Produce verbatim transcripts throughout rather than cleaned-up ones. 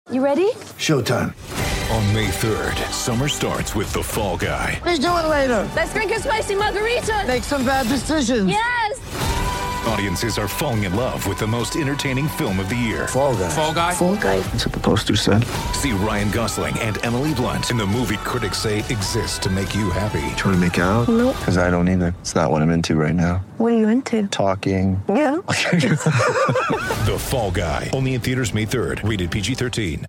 You ready? Showtime. On May third, summer starts with The Fall Guy. Let's do it later. Let's drink a spicy margarita. Make some bad decisions. Yes! Audiences are falling in love with the most entertaining film of the year. Fall Guy. Fall Guy? Fall guy. That's what the poster said. See Ryan Gosling and Emily Blunt in the movie critics say exists to make you happy. Trying to make it out? Nope. Because I don't either. It's not what I'm into right now. What are you into? Talking. Yeah. The Fall Guy. Only in theaters May third. Rated P G thirteen.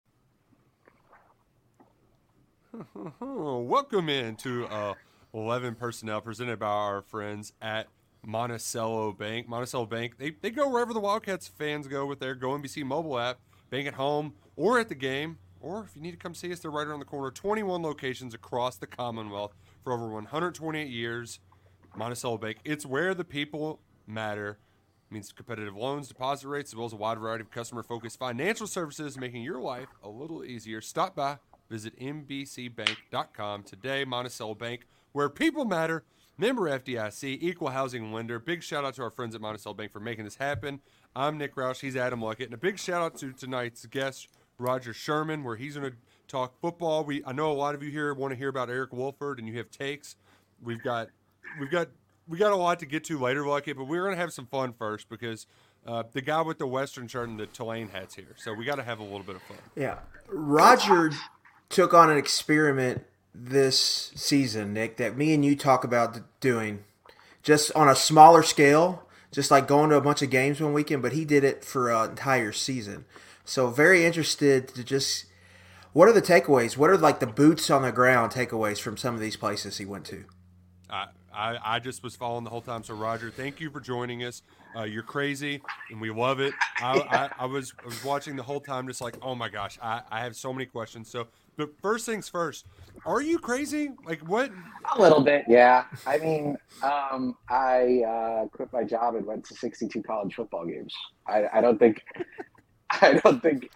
Welcome into uh, eleven Personnel presented by our friends at Monticello Bank. Monticello Bank, they, they go wherever the Wildcats fans go with their Go N B C mobile app, bank at home or at the game, or if you need to come see us, they're right around the corner. twenty-one locations across the Commonwealth for over one hundred twenty-eight years. Monticello Bank, it's where the people matter. It means competitive loans, deposit rates, as well as a wide variety of customer-focused financial services, making your life a little easier. Stop by. Visit m b c bank dot com today. Monticello Bank, where people matter. Member F D I C, equal housing lender. Big shout out to our friends at Monticello Bank for making this happen. I'm Nick Roush. He's Adam Luckett. And a big shout out to tonight's guest, Roger Sherman, where he's going to talk football. We I know a lot of you here want to hear about Eric Wolford, and you have takes. We've got we've got we got a lot to get to later, Luckett, but we're going to have some fun first because uh, the guy with the Western shirt and the Tulane hat's here, so we got to have a little bit of fun. Yeah, Roger took on an experiment this season, Nick, that me and you talk about doing just on a smaller scale, just like going to a bunch of games one weekend, but he did it for an entire season. So very interested to just, what are the takeaways? What are like the boots on the ground takeaways from some of these places he went to? I, I, I just was following the whole time. So, Roger, thank you for joining us. Uh, you're crazy, and we love it. I, I, I was I was watching the whole time just like, oh, my gosh, I, I have so many questions. So, but first things first, are you crazy? Like, what? A little bit, yeah. I mean, um, I uh, quit my job and went to sixty-two college football games. I, I don't think – I don't think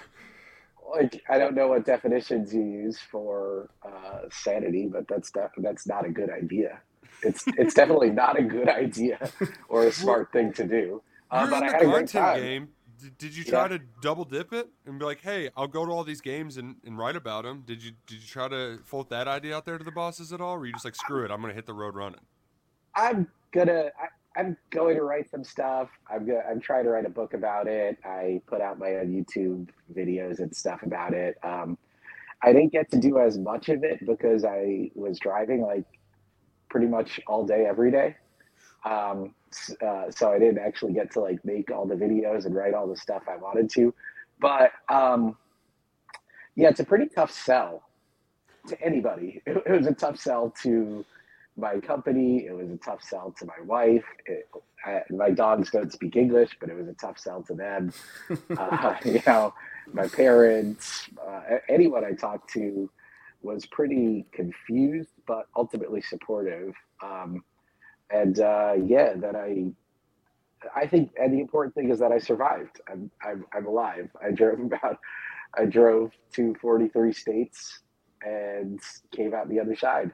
– like, I don't know what definitions you use for uh, sanity, but that's def- that's not a good idea. It's it's definitely not a good idea or a smart thing to do. Uh, You're but in I the had a great content time. game. Did, did you try Yeah. to double dip it and be like, hey, I'll go to all these games and, and write about them? Did you did you try to float that idea out there to the bosses at all? Or were you just like, screw it, I'm going to hit the road running? I'm gonna. I, I'm going to write some stuff. I'm gonna. I'm trying to write a book about it. I put out my own YouTube videos and stuff about it. Um, I didn't get to do as much of it because I was driving like pretty much all day, every day. Um, uh, so I didn't actually get to like make all the videos and write all the stuff I wanted to. But um, yeah, it's a pretty tough sell to anybody. It, it was a tough sell to my company. It was a tough sell to my wife. It, I, my dogs don't speak English, but it was a tough sell to them. uh, you know, my parents, uh, anyone I talked to was pretty confused, but ultimately supportive. Um, and uh, yeah, that I, I think, and the important thing is that I survived. I'm, I'm, I'm alive. I drove about, I drove to forty-three states and came out the other side.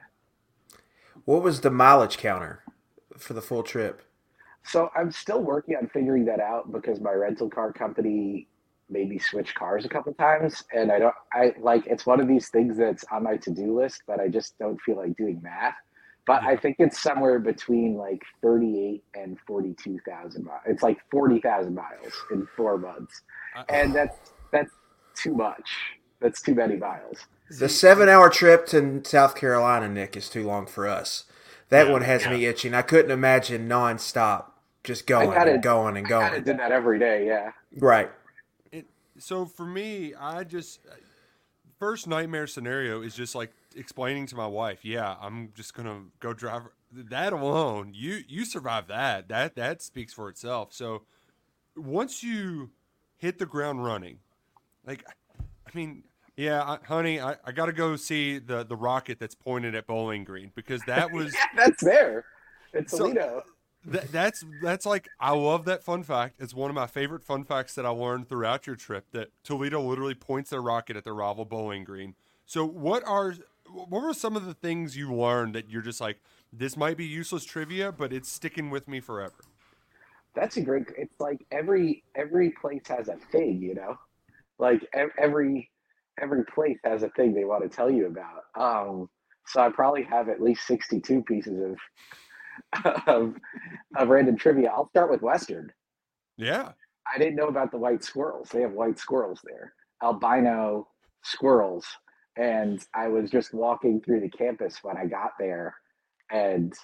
What was the mileage counter for the full trip? So I'm still working on figuring that out because my rental car company made me switch cars a couple times, and I don't. I like it's one of these things that's on my to-do list, but I just don't feel like doing math. But I think it's somewhere between like thirty-eight and forty-two thousand miles. It's like forty thousand miles in four months, and that's that's too much. That's too many miles. The seven-hour trip to South Carolina, Nick, is too long for us. That Yeah, one has yeah. me itching. I couldn't imagine nonstop, just going I kinda- and going and I going. did that every day. Yeah. Right. It, so for me, I just first nightmare scenario is just like explaining to my wife, yeah, I'm just gonna go drive. That alone, you you survive that. That that speaks for itself. So once you hit the ground running, like, I mean, yeah, I, honey, I, I got to go see the the rocket that's pointed at Bowling Green because that was Yeah, that's there. It's So- Toledo. That, that's that's like I love that fun fact. It's one of my favorite fun facts that I learned throughout your trip. That Toledo literally points their rocket at their rival Bowling Green. So what are what were some of the things you learned that you're just like, this might be useless trivia, but it's sticking with me forever? That's a great. It's like every every place has a thing, you know. like ev- every every place has a thing they want to tell you about. Um, so I probably have at least sixty-two pieces of of, of random trivia. I'll start with Western. Yeah. I didn't know about the white squirrels. They have white squirrels there, albino squirrels. And I was just walking through the campus when I got there, and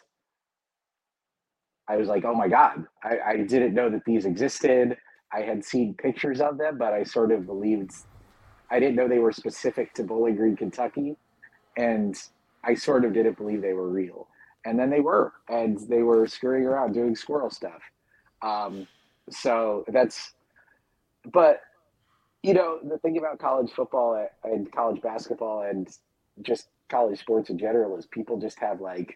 I was like, oh my God, I, I didn't know that these existed. I had seen pictures of them, but I sort of believed, I didn't know they were specific to Bowling Green, Kentucky. And I sort of didn't believe they were real. And then they were, and they were scurrying around doing squirrel stuff. Um, so that's, but, you know, the thing about college football and college basketball and just college sports in general is people just have like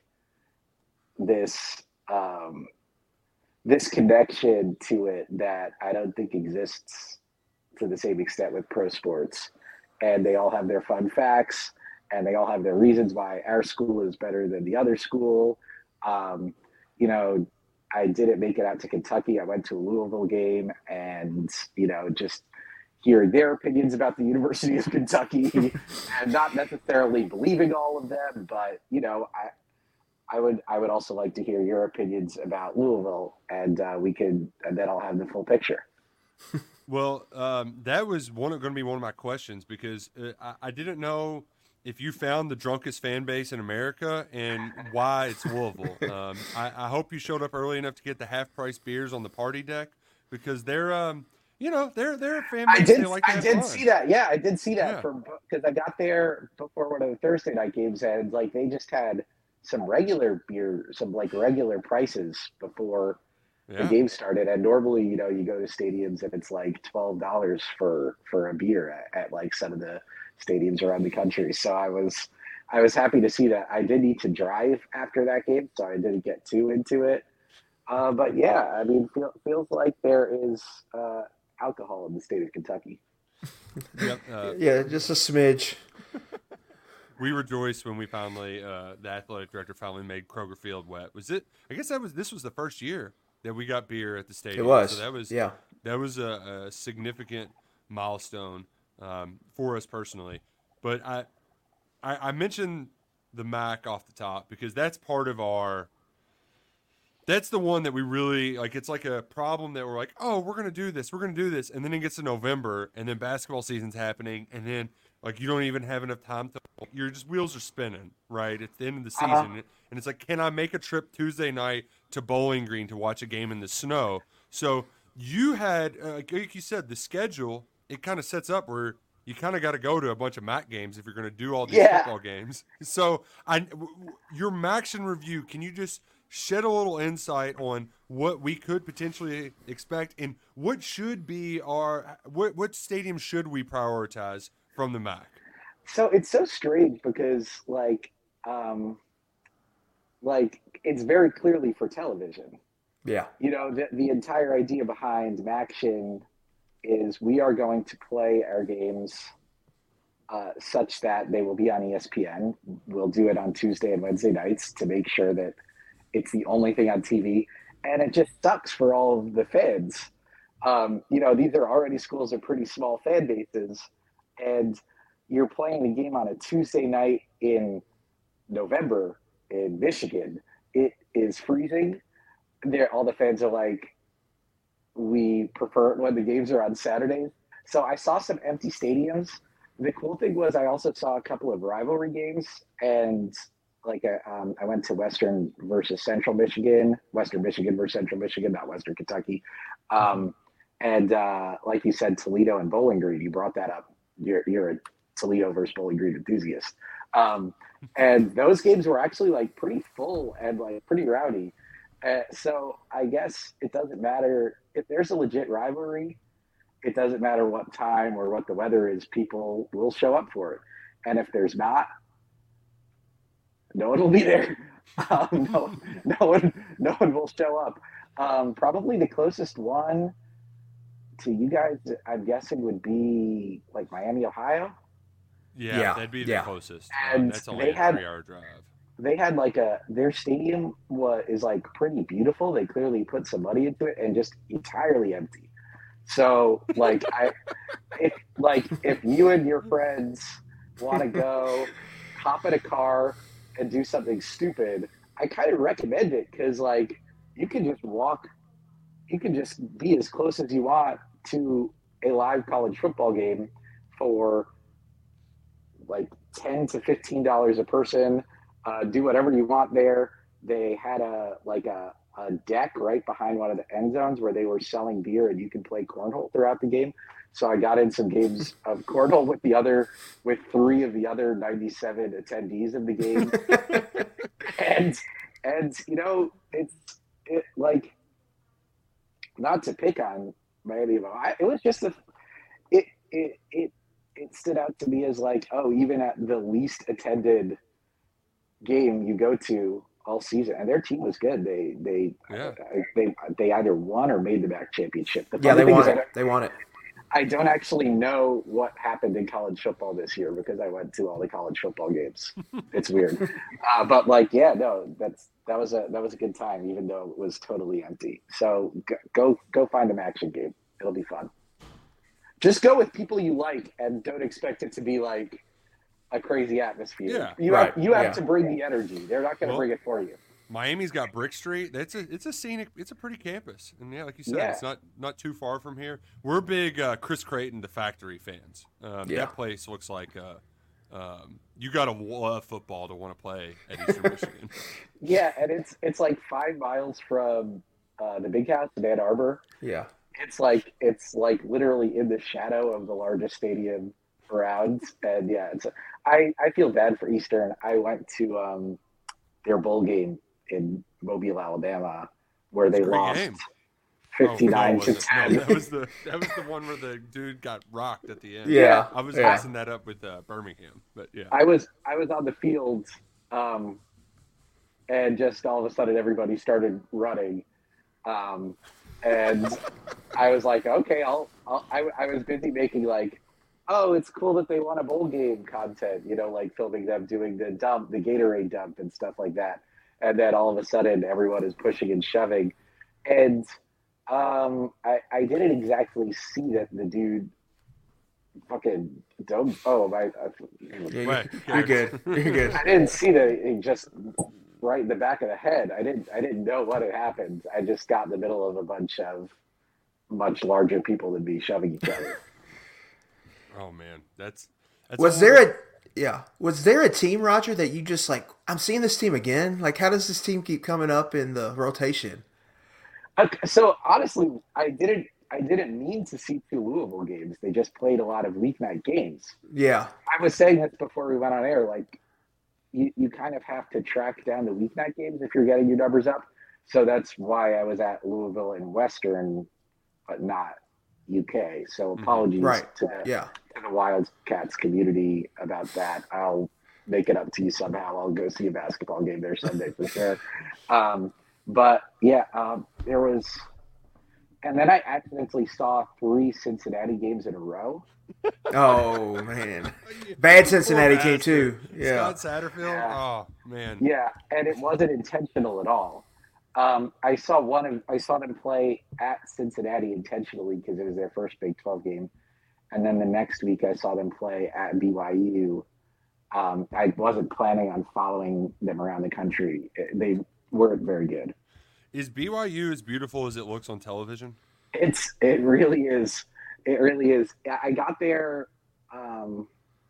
this, um, this connection to it that I don't think exists to the same extent with pro sports. And they all have their fun facts, and they all have their reasons why our school is better than the other school. Um, you know, I didn't make it out to Kentucky. I went to a Louisville game, and, you know, just hearing their opinions about the University of Kentucky and not necessarily believing all of them, but, you know, I, I would, I would also like to hear your opinions about Louisville, and uh, we could, and then I'll have the full picture. Well, um, that was one going to be one of my questions, because uh, I, I didn't know if you found the drunkest fan base in America and why it's Louisville. Um, I, I hope you showed up early enough to get the half price beers on the party deck, because they're, um, you know, they're they're a fan base. I did, they like to I have did fun. see that. Yeah, I did see that Yeah. from because I got there before one of the Thursday night games, and like they just had some regular beer, some like regular prices before Yeah. the game started. And normally, you know, you go to stadiums and it's like twelve dollars for for a beer at, at like some of the stadiums around the country. So I was I was happy to see that. I did need to drive after that game, so I didn't get too into it. Uh, but yeah, I mean, feel, feels like there is uh, alcohol in the state of Kentucky. Yep. Uh, Yeah, just a smidge. we rejoiced when we finally, uh, the athletic director finally made Kroger Field wet. Was it? I guess that was. This was the first year that we got beer at the stadium. It was. So that was. Yeah. That was a, a significant milestone um, for us personally. But I, I, I mentioned the M A C off the top because that's part of our. That's the one that we really like. It's like a problem that we're like, oh, we're gonna do this, we're gonna do this, and then it gets to November, and then basketball season's happening, and then like you don't even have enough time to. Your just wheels are spinning, right? It's the end of the season, Uh-huh. and it's like, can I make a trip Tuesday night to Bowling Green to watch a game in the snow? So you had, uh, like you said, the schedule. It kind of sets up where you kind of got to go to a bunch of M A C games if you're going to do all these Yeah. football games. So I, w- w- your M A C in review, can you just shed a little insight on what we could potentially expect and what should be our what what stadium should we prioritize from the M A C? So it's so strange because like um, like it's very clearly for television. Yeah. You know, the, the entire idea behind MACtion is we are going to play our games uh, such that they will be on E S P N. We'll do it on Tuesday and Wednesday nights to make sure that it's the only thing on T V. And it just sucks for all of the fans. Um, you know, these are already schools of pretty small fan bases. And you're playing the game on a Tuesday night in November in Michigan. It is freezing. There, all the fans are like, we prefer when the games are on Saturdays. So I saw some empty stadiums. The cool thing was I also saw a couple of rivalry games, and like a, um, I went to Western versus Central Michigan, Western Michigan versus Central Michigan, not Western Kentucky. Um, and uh, like you said, Toledo and Bowling Green, you brought that up. You're, you're a Toledo versus Bowling Green enthusiast. Um, and those games were actually like pretty full and like pretty rowdy. Uh, so I guess it doesn't matter if there's a legit rivalry. It doesn't matter what time or what the weather is. People will show up for it. And if there's not, no one will be there. Um, no, no one, no one will show up. Um, probably the closest one to you guys, I'm guessing, would be like Miami, Ohio. Yeah, Yeah, that'd be yeah. the closest. Um, And that's only they a had- three-hour drive. They had like a their stadium was is like pretty beautiful. They clearly put some money into it and just entirely empty. So like I, if like if you and your friends want to go hop in a car and do something stupid, I kind of recommend it because like you can just walk, you can just be as close as you want to a live college football game for like ten to fifteen dollars a person. Uh, do whatever you want there. They had a like a, a deck right behind one of the end zones where they were selling beer, and you could play cornhole throughout the game. So I got in some games of cornhole with the other, with three of the other ninety-seven attendees of the game, and and you know it's it like not to pick on Miami, but I, it was just a it it it it stood out to me as like, oh, even at the least attended game you go to all season, and their team was good. They they Yeah. uh, they they either won or made the MAC championship. The Yeah, funny they thing won is I it. don't- They won it. I don't actually know what happened in college football this year because I went to all the college football games. It's weird, uh, but like, yeah, no, that's that was a that was a good time, even though it was totally empty. So go go, go find an action game; it'll be fun. Just go with people you like, and don't expect it to be like a crazy atmosphere. Yeah, you right, have you have yeah. to bring the energy. They're not going to Well, bring it for you. Miami's got Brick Street. That's a it's a scenic. It's a pretty campus, and yeah, like you said, Yeah. it's not not too far from here. We're big uh, Chris Creighton, the Factory fans. Um, Yeah. That place looks like uh, um, you got to love football to want to play at Eastern Michigan. Yeah, and it's it's like five miles from uh, the Big House in Ann Arbor. Yeah. It's like it's like literally in the shadow of the largest stadium around, and yeah, it's. I I feel bad for Eastern. I went to um, their bowl game in Mobile, Alabama, where they It's a great lost game. fifty-nine oh, to no, ten. no, that was the that was the one where the dude got rocked at the end. Yeah. I was yeah. mixing that up with uh, Birmingham, but yeah. I was I was on the field, um, and just all of a sudden everybody started running, um, and I was like, okay, I'll, I'll I, I was busy making like, oh, it's cool that they won a bowl game content, you know, like filming them doing the dump, the Gatorade dump and stuff like that, and then all of a sudden everyone is pushing and shoving, and um, I I didn't exactly see that the dude. Fucking dumb. Oh my! Yeah, Right. you're, you're good. You're good. I didn't see that he just right in the back of the head. I didn't. I didn't know what had happened. I just got in the middle of a bunch of much larger people than me shoving each other. Oh man, that's. that's Was a there little- a yeah? Was there a team, Roger, that you just like? I'm seeing this team again. Like, how does this team keep coming up in the rotation? Okay, so honestly, I didn't. I didn't mean to see two Louisville games. They just played a lot of weeknight games. Yeah. I was saying this before we went on air. Like, you, you kind of have to track down the weeknight games if you're getting your numbers up. So that's why I was at Louisville and Western, but not U K. So apologies Right. to, the, Yeah. to the Wildcats community about that. I'll make it up to you somehow. I'll go see a basketball game there Sunday for sure. Um, but yeah, um, there was. And then I accidentally saw three Cincinnati games in a row. Oh man, bad Cincinnati team too. Yeah. Scott Satterfield. Yeah. Oh man. Yeah, and it wasn't intentional at all. Um, I saw one of I saw them play at Cincinnati intentionally because it was their first Big twelve game, and then the next week I saw them play at B Y U. Um, I wasn't planning on following them around the country. They weren't very good. Is B Y U as beautiful as it looks on television? It's it really is. It really is. I got there, um,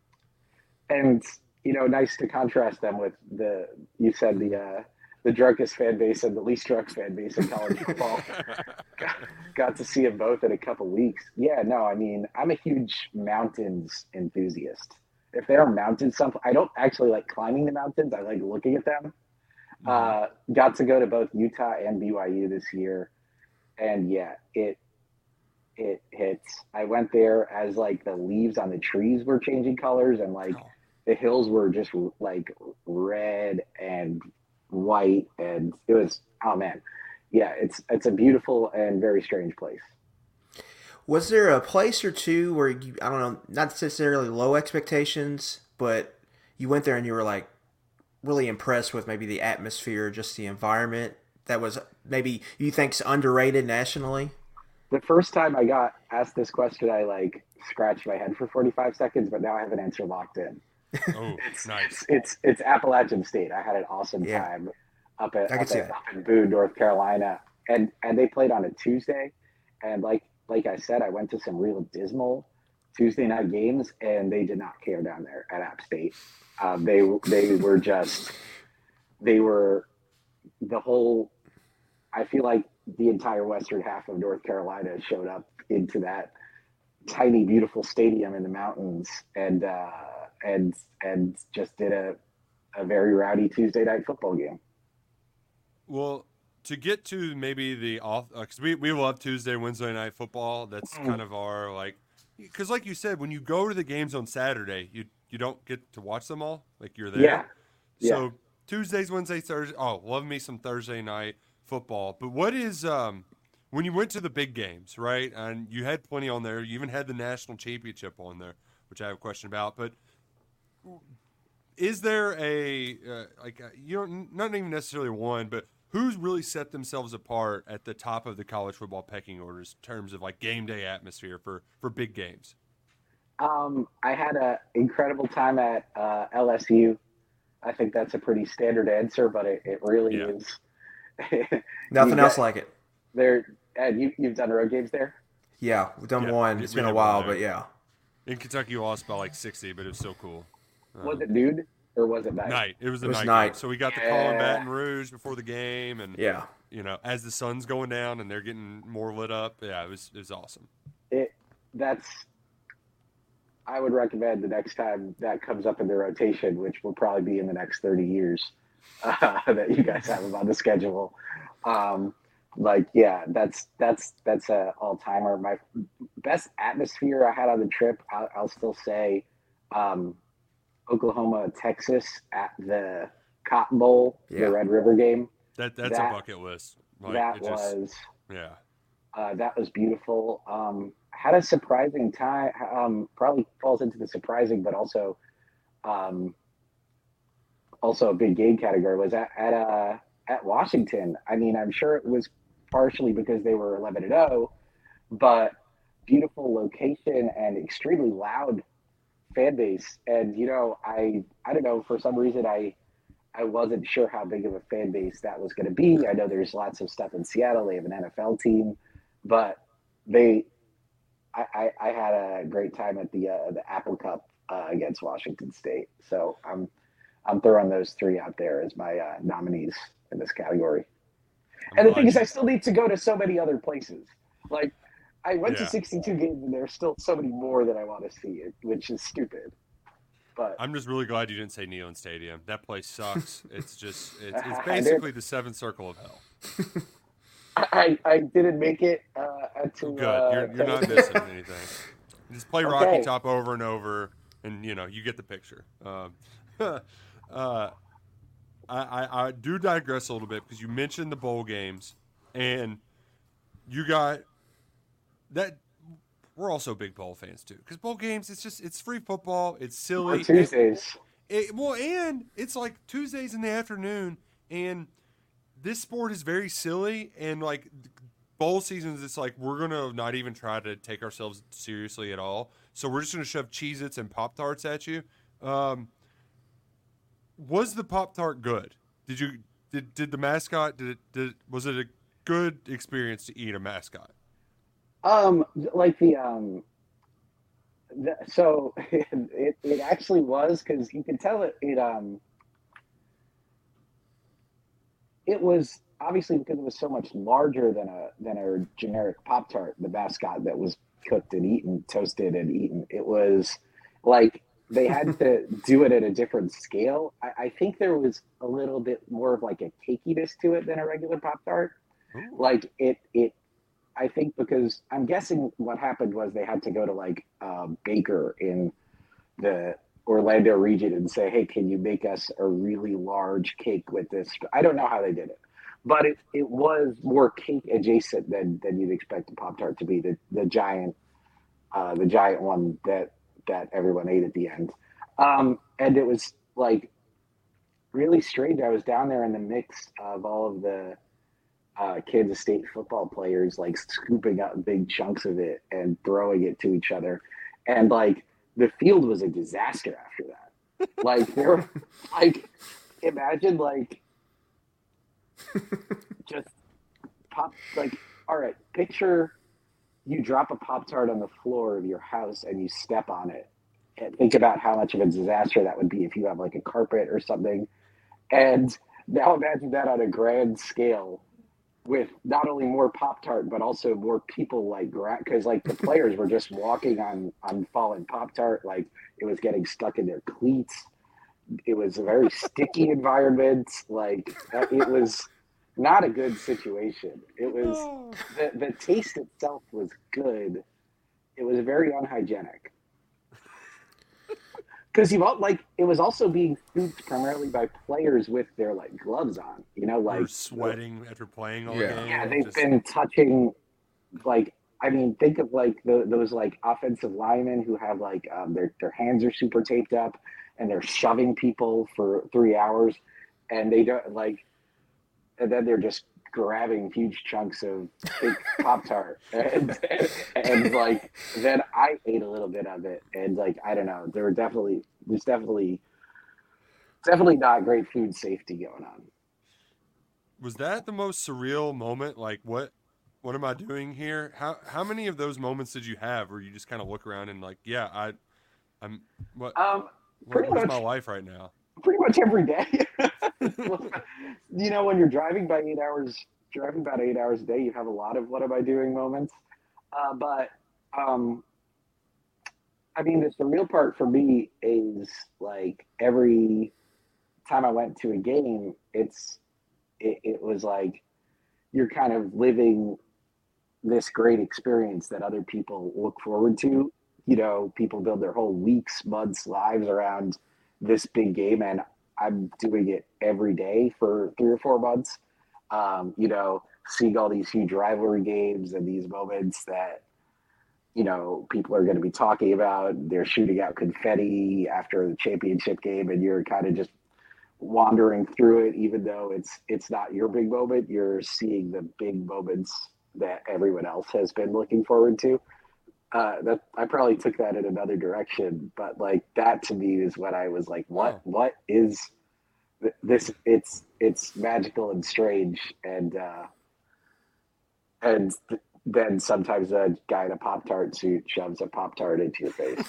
and you know, nice to contrast them with the you said the uh, the drunkest fan base and the least drunk fan base in college football. got, got to see them both in a couple weeks. Yeah, no, I mean, I'm a huge mountains enthusiast. If there are mountains, some I don't actually like climbing the mountains. I like looking at them. Uh, got to go to both Utah and B Y U this year, and yeah, it it hits. I went there as like the leaves on the trees were changing colors, and like Oh. the hills were just like red and white, and it was oh man, yeah, it's it's a beautiful and very strange place. Was there a place or two where you I don't know, not necessarily low expectations, but you went there and you were like really impressed with maybe the atmosphere, just the environment that was maybe you think's underrated nationally? the first time I got asked this question, I like scratched my head for forty-five seconds, but now I have an answer locked in. Oh, It's nice. it's it's Appalachian State. I had an awesome Yeah. time up at, I can up, see at that. up in Boone, North Carolina, and and they played on a Tuesday, and like like I said, I went to some real dismal Tuesday night games, and they did not care down there at App State. Um, they they were just they were the whole. I feel like the entire western half of North Carolina showed up into that tiny, beautiful stadium in the mountains, and uh, and and just did a a very rowdy Tuesday night football game. Well, to get to maybe the off, because we, we love Tuesday, Wednesday night football. That's kind of our like, because like you said, when you go to the games on Saturday, you you don't get to watch them all. Like you're there. Yeah. So Yeah. Tuesdays, Wednesdays, Thursdays. Oh, love me some Thursday night football. But what is um when you went to the big games, right? And you had plenty on there. You even had the national championship on there, which I have a question about. But is there a uh, like uh, you don't not even necessarily one, but who's really set themselves apart at the top of the college football pecking orders in terms of like game day atmosphere for for big games? Um, I had an incredible time at uh, L S U. I think that's a pretty standard answer, but it, it really Yeah. is. Nothing You else got- like it. There, and you you've done road games there. Yeah, we've done Yeah, one. we- It's we been a did one while, there. but yeah. In Kentucky, you lost by like sixty, but it was so cool. Was it noon or was it night? Night. It was a It was night. night. Game. So we got the call in Yeah. Baton Rouge before the game, and Yeah. you know, as the sun's going down and they're getting more lit up. Yeah, it was it was awesome. It that's. I would recommend the next time that comes up in the rotation, which will probably be in the next thirty years, uh, that you guys have them on the schedule. Um, like, yeah, that's that's that's a all timer. My best atmosphere I had on the trip, I'll, I'll still say, um, Oklahoma, Texas at the Cotton Bowl, Yeah. the Red River game. That that's That- a bucket list. Like, that it just, was. yeah. Uh, that was beautiful. Um, had a surprising time. Um, probably falls into the surprising, but also, um, also a big game category was at at, uh, at Washington. I mean, I'm sure it was partially because they were eleven and zero, but beautiful location and extremely loud fan base. And you know, I I don't know, for some reason I. I wasn't sure how big of a fan base that was going to be. I know there's lots of stuff in Seattle. They have an N F L team, but they, I, I, I had a great time at the uh, the Apple Cup uh, against Washington State. So I'm I'm throwing those three out there as my uh, nominees in this category. I'm And the glad thing is, you- I still need to go to so many other places. Like I went Yeah. to sixty-two games, and there's still so many more that I want to see, which is stupid. But I'm just really glad you didn't say Neyland Stadium. That place sucks. It's just it's, it's I basically the seventh circle of hell. I, I didn't make it uh, to. Good. Uh, you're you're not to- missing anything. Just play Rocky Okay. Top over and over, and you know you get the picture. Um, uh, I, I I do digress a little bit because you mentioned the bowl games, and you got that. We're also big bowl fans too, because bowl games, it's just it's free football. It's silly. On Tuesdays. It, it, well, and it's like Tuesdays in the afternoon, and this sport is very silly. And like bowl seasons, it's like we're gonna not even try to take ourselves seriously at all. So we're just gonna shove Cheez-Its and Pop Tarts at you. Um, was the Pop Tart good? Did you did did the mascot did it did was it a good experience to eat a mascot? Um, like the um, the, so it it actually was, because you can tell it it um it was obviously, because it was so much larger than a than a generic Pop Tart, the mascot that was cooked and eaten, toasted and eaten. It was like they had to do it at a different scale. I, I think there was a little bit more of like a cakiness to it than a regular Pop Tart. Like it it. I think because I'm guessing what happened was they had to go to like a baker in the Orlando region and say, hey, can you make us a really large cake with this? I don't know how they did it, but it, it was more cake adjacent than, than you'd expect a Pop-Tart to be, the, the giant, uh, the giant one that, that everyone ate at the end. Um, and it was like really strange. I was down there in the mix of all of the, uh, Kansas State football players like scooping up big chunks of it and throwing it to each other, and like the field was a disaster after that. Like there, were, like imagine like just pop like all right, picture you drop a Pop-Tart on the floor of your house and you step on it. And think about how much of a disaster that would be if you have like a carpet or something. And now imagine that on a grand scale with not only more Pop-Tart, but also more people like, because like the players were just walking on, on fallen Pop-Tart. Like it was getting stuck in their cleats. It was a very sticky environment. Like it was not a good situation. It was the, the taste itself was good. It was very unhygienic. Because you like it was also being scooped primarily by players with their like gloves on. You know, like They're sweating after playing all Yeah. game. yeah, they've Just- been touching like I mean, think of like the, those like offensive linemen who have like um, their their hands are super taped up and they're shoving people for three hours, and they don't like. And then they're just grabbing huge chunks of big Pop-Tart. And, and, and, like, then I ate a little bit of it. And, like, I don't know. There were definitely, there's definitely, definitely not great food safety going on. Was that the most surreal moment? Like, what what am I doing here? How how many of those moments did you have where you just kind of look around and like, yeah, I, I'm, what, Um, what pretty what's much, my life right now? pretty much every day. You know, when you're driving by eight hours, driving about eight hours a day, you have a lot of what am I doing moments. Uh, but, um, I mean, the surreal part for me is like every time I went to a game, it's, it, it was like you're kind of living this great experience that other people look forward to. You know, people build their whole weeks, months, lives around this big game, and I'm doing it every day for three or four months. Um, you know, seeing all these huge rivalry games and these moments that, you know, people are going to be talking about. They're shooting out confetti after the championship game, and you're kind of just wandering through it, even though it's it's not your big moment. You're seeing the big moments that everyone else has been looking forward to. Uh, that I probably took that in another direction, but like that to me is what I was like, what, Oh. what is th- this? It's, it's magical and strange. And, uh, and th- then sometimes a guy in a Pop-Tart suit shoves a Pop-Tart into your face.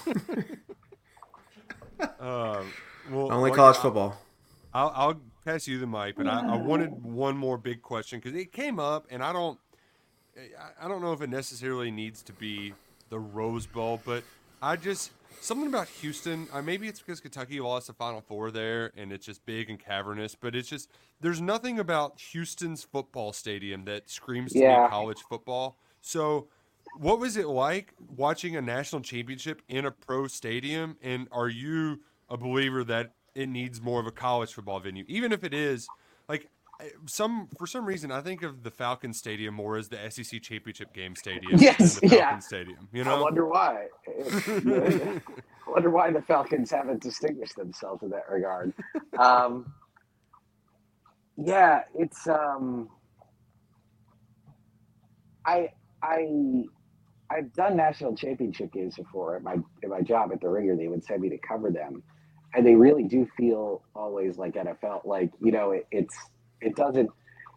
Um, well, Only well, college I- football. I'll, I'll pass you the mic, but I, I wanted one more big question because it came up, and I don't, I- I don't know if it necessarily needs to be the Rose Bowl, but I just something about Houston. Uh, maybe it's because Kentucky lost the Final Four there, and it's just big and cavernous. But it's just there's nothing about Houston's football stadium that screams to Yeah. me college football. So, what was it like watching a national championship in a pro stadium? And are you a believer that it needs more of a college football venue, even if it is like some for some reason I think of the Falcon Stadium more as the S E C championship game stadium Yes, than the Falcon yeah. Stadium. You I know, wonder why. I wonder why the Falcons haven't distinguished themselves in that regard. Um, yeah, it's um, I I I've done national championship games before at my at my job at the Ringer. They would send me to cover them, and they really do feel always like N F L. Like you know, it, it's it doesn't.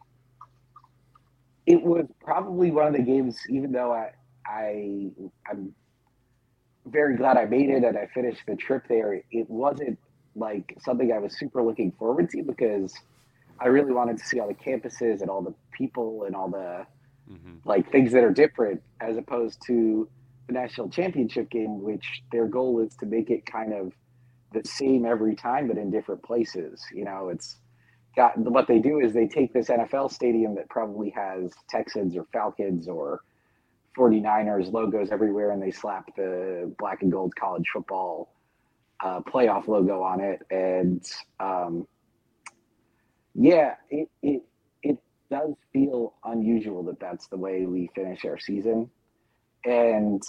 It was probably one of the games, even though I I I'm very glad I made it and I finished the trip there. It wasn't like something I was super looking forward to because I really wanted to see all the campuses and all the people and all the mm-hmm. like things that are different, as opposed to the national championship game, which their goal is to make it kind of the same every time, but in different places. You know, it's got what they do is they take this N F L stadium that probably has Texans or Falcons or forty-niners logos everywhere, and they slap the black and gold college football uh, playoff logo on it. And um, yeah, it, it, it does feel unusual that that's the way we finish our season. And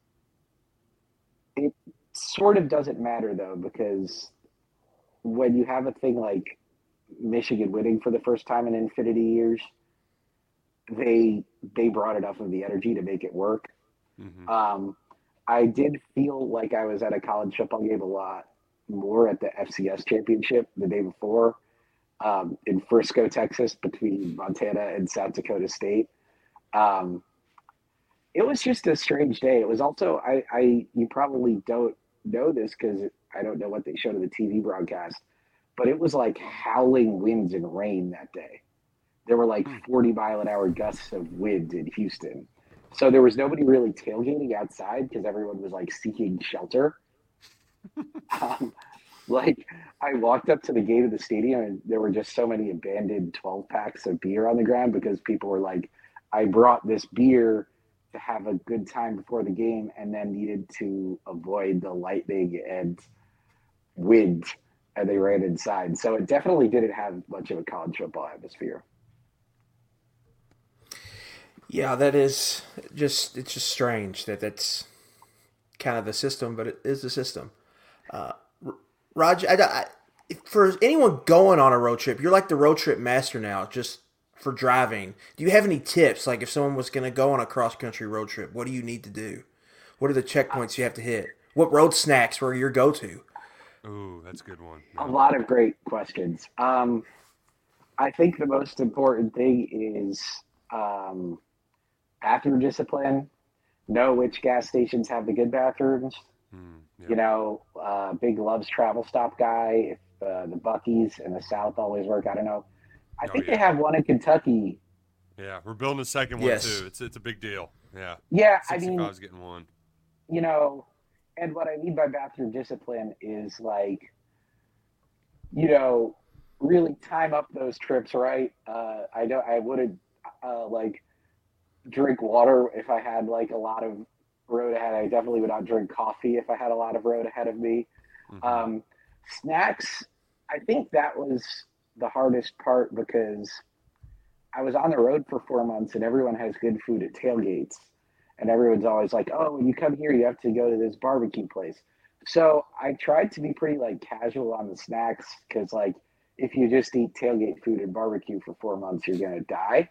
it sort of doesn't matter though, because when you have a thing like Michigan winning for the first time in infinity years, they they brought enough of the energy to make it work. Mm-hmm. Um, I did feel like I was at a college football game a lot more at the F C S championship the day before um, in Frisco, Texas, between Montana and South Dakota State. Um, it was just a strange day. It was also I, I you probably don't know this because I don't know what they showed in the T V broadcast, but it was like howling winds and rain that day. There were like forty mile an hour gusts of wind in Houston. So there was nobody really tailgating outside because everyone was like seeking shelter. um, like I walked up to the gate of the stadium and there were just so many abandoned twelve packs of beer on the ground because people were like, I brought this beer to have a good time before the game and then needed to avoid the lightning and wind, and they ran inside. So it definitely didn't have much of a college football atmosphere. Yeah, that is just, it's just strange that that's kind of the system, but it is the system. Uh, Roger, I, I, for anyone going on a road trip, you're like the road trip master now, just for driving. Do you have any tips? Like if someone was going to go on a cross-country road trip, what do you need to do? What are the checkpoints you have to hit? What road snacks were your go-to? Ooh, that's a good one. A lot of great questions. Um, I think the most important thing is um, bathroom discipline. Know which gas stations have the good bathrooms. Mm, yeah. You know, uh, Big Love's travel stop guy. If uh, the Buc-ee's in the South always work, I don't know. I Oh, think yeah. they have one in Kentucky. Yeah, we're building a second one Yes. too. It's it's a big deal. Yeah. Yeah, I mean, sixty-five's getting one. you know, and what I mean by bathroom discipline is like, you know, really time up those trips, right? Uh, I don't, I wouldn't uh, like drink water if I had like a lot of road ahead. I definitely would not drink coffee if I had a lot of road ahead of me. Mm-hmm. Um, snacks, I think that was the hardest part because I was on the road for four months and everyone has good food at tailgates. And everyone's always like, oh, when you come here, you have to go to this barbecue place. So I tried to be pretty like casual on the snacks because like if you just eat tailgate food and barbecue for four months, you're going to die.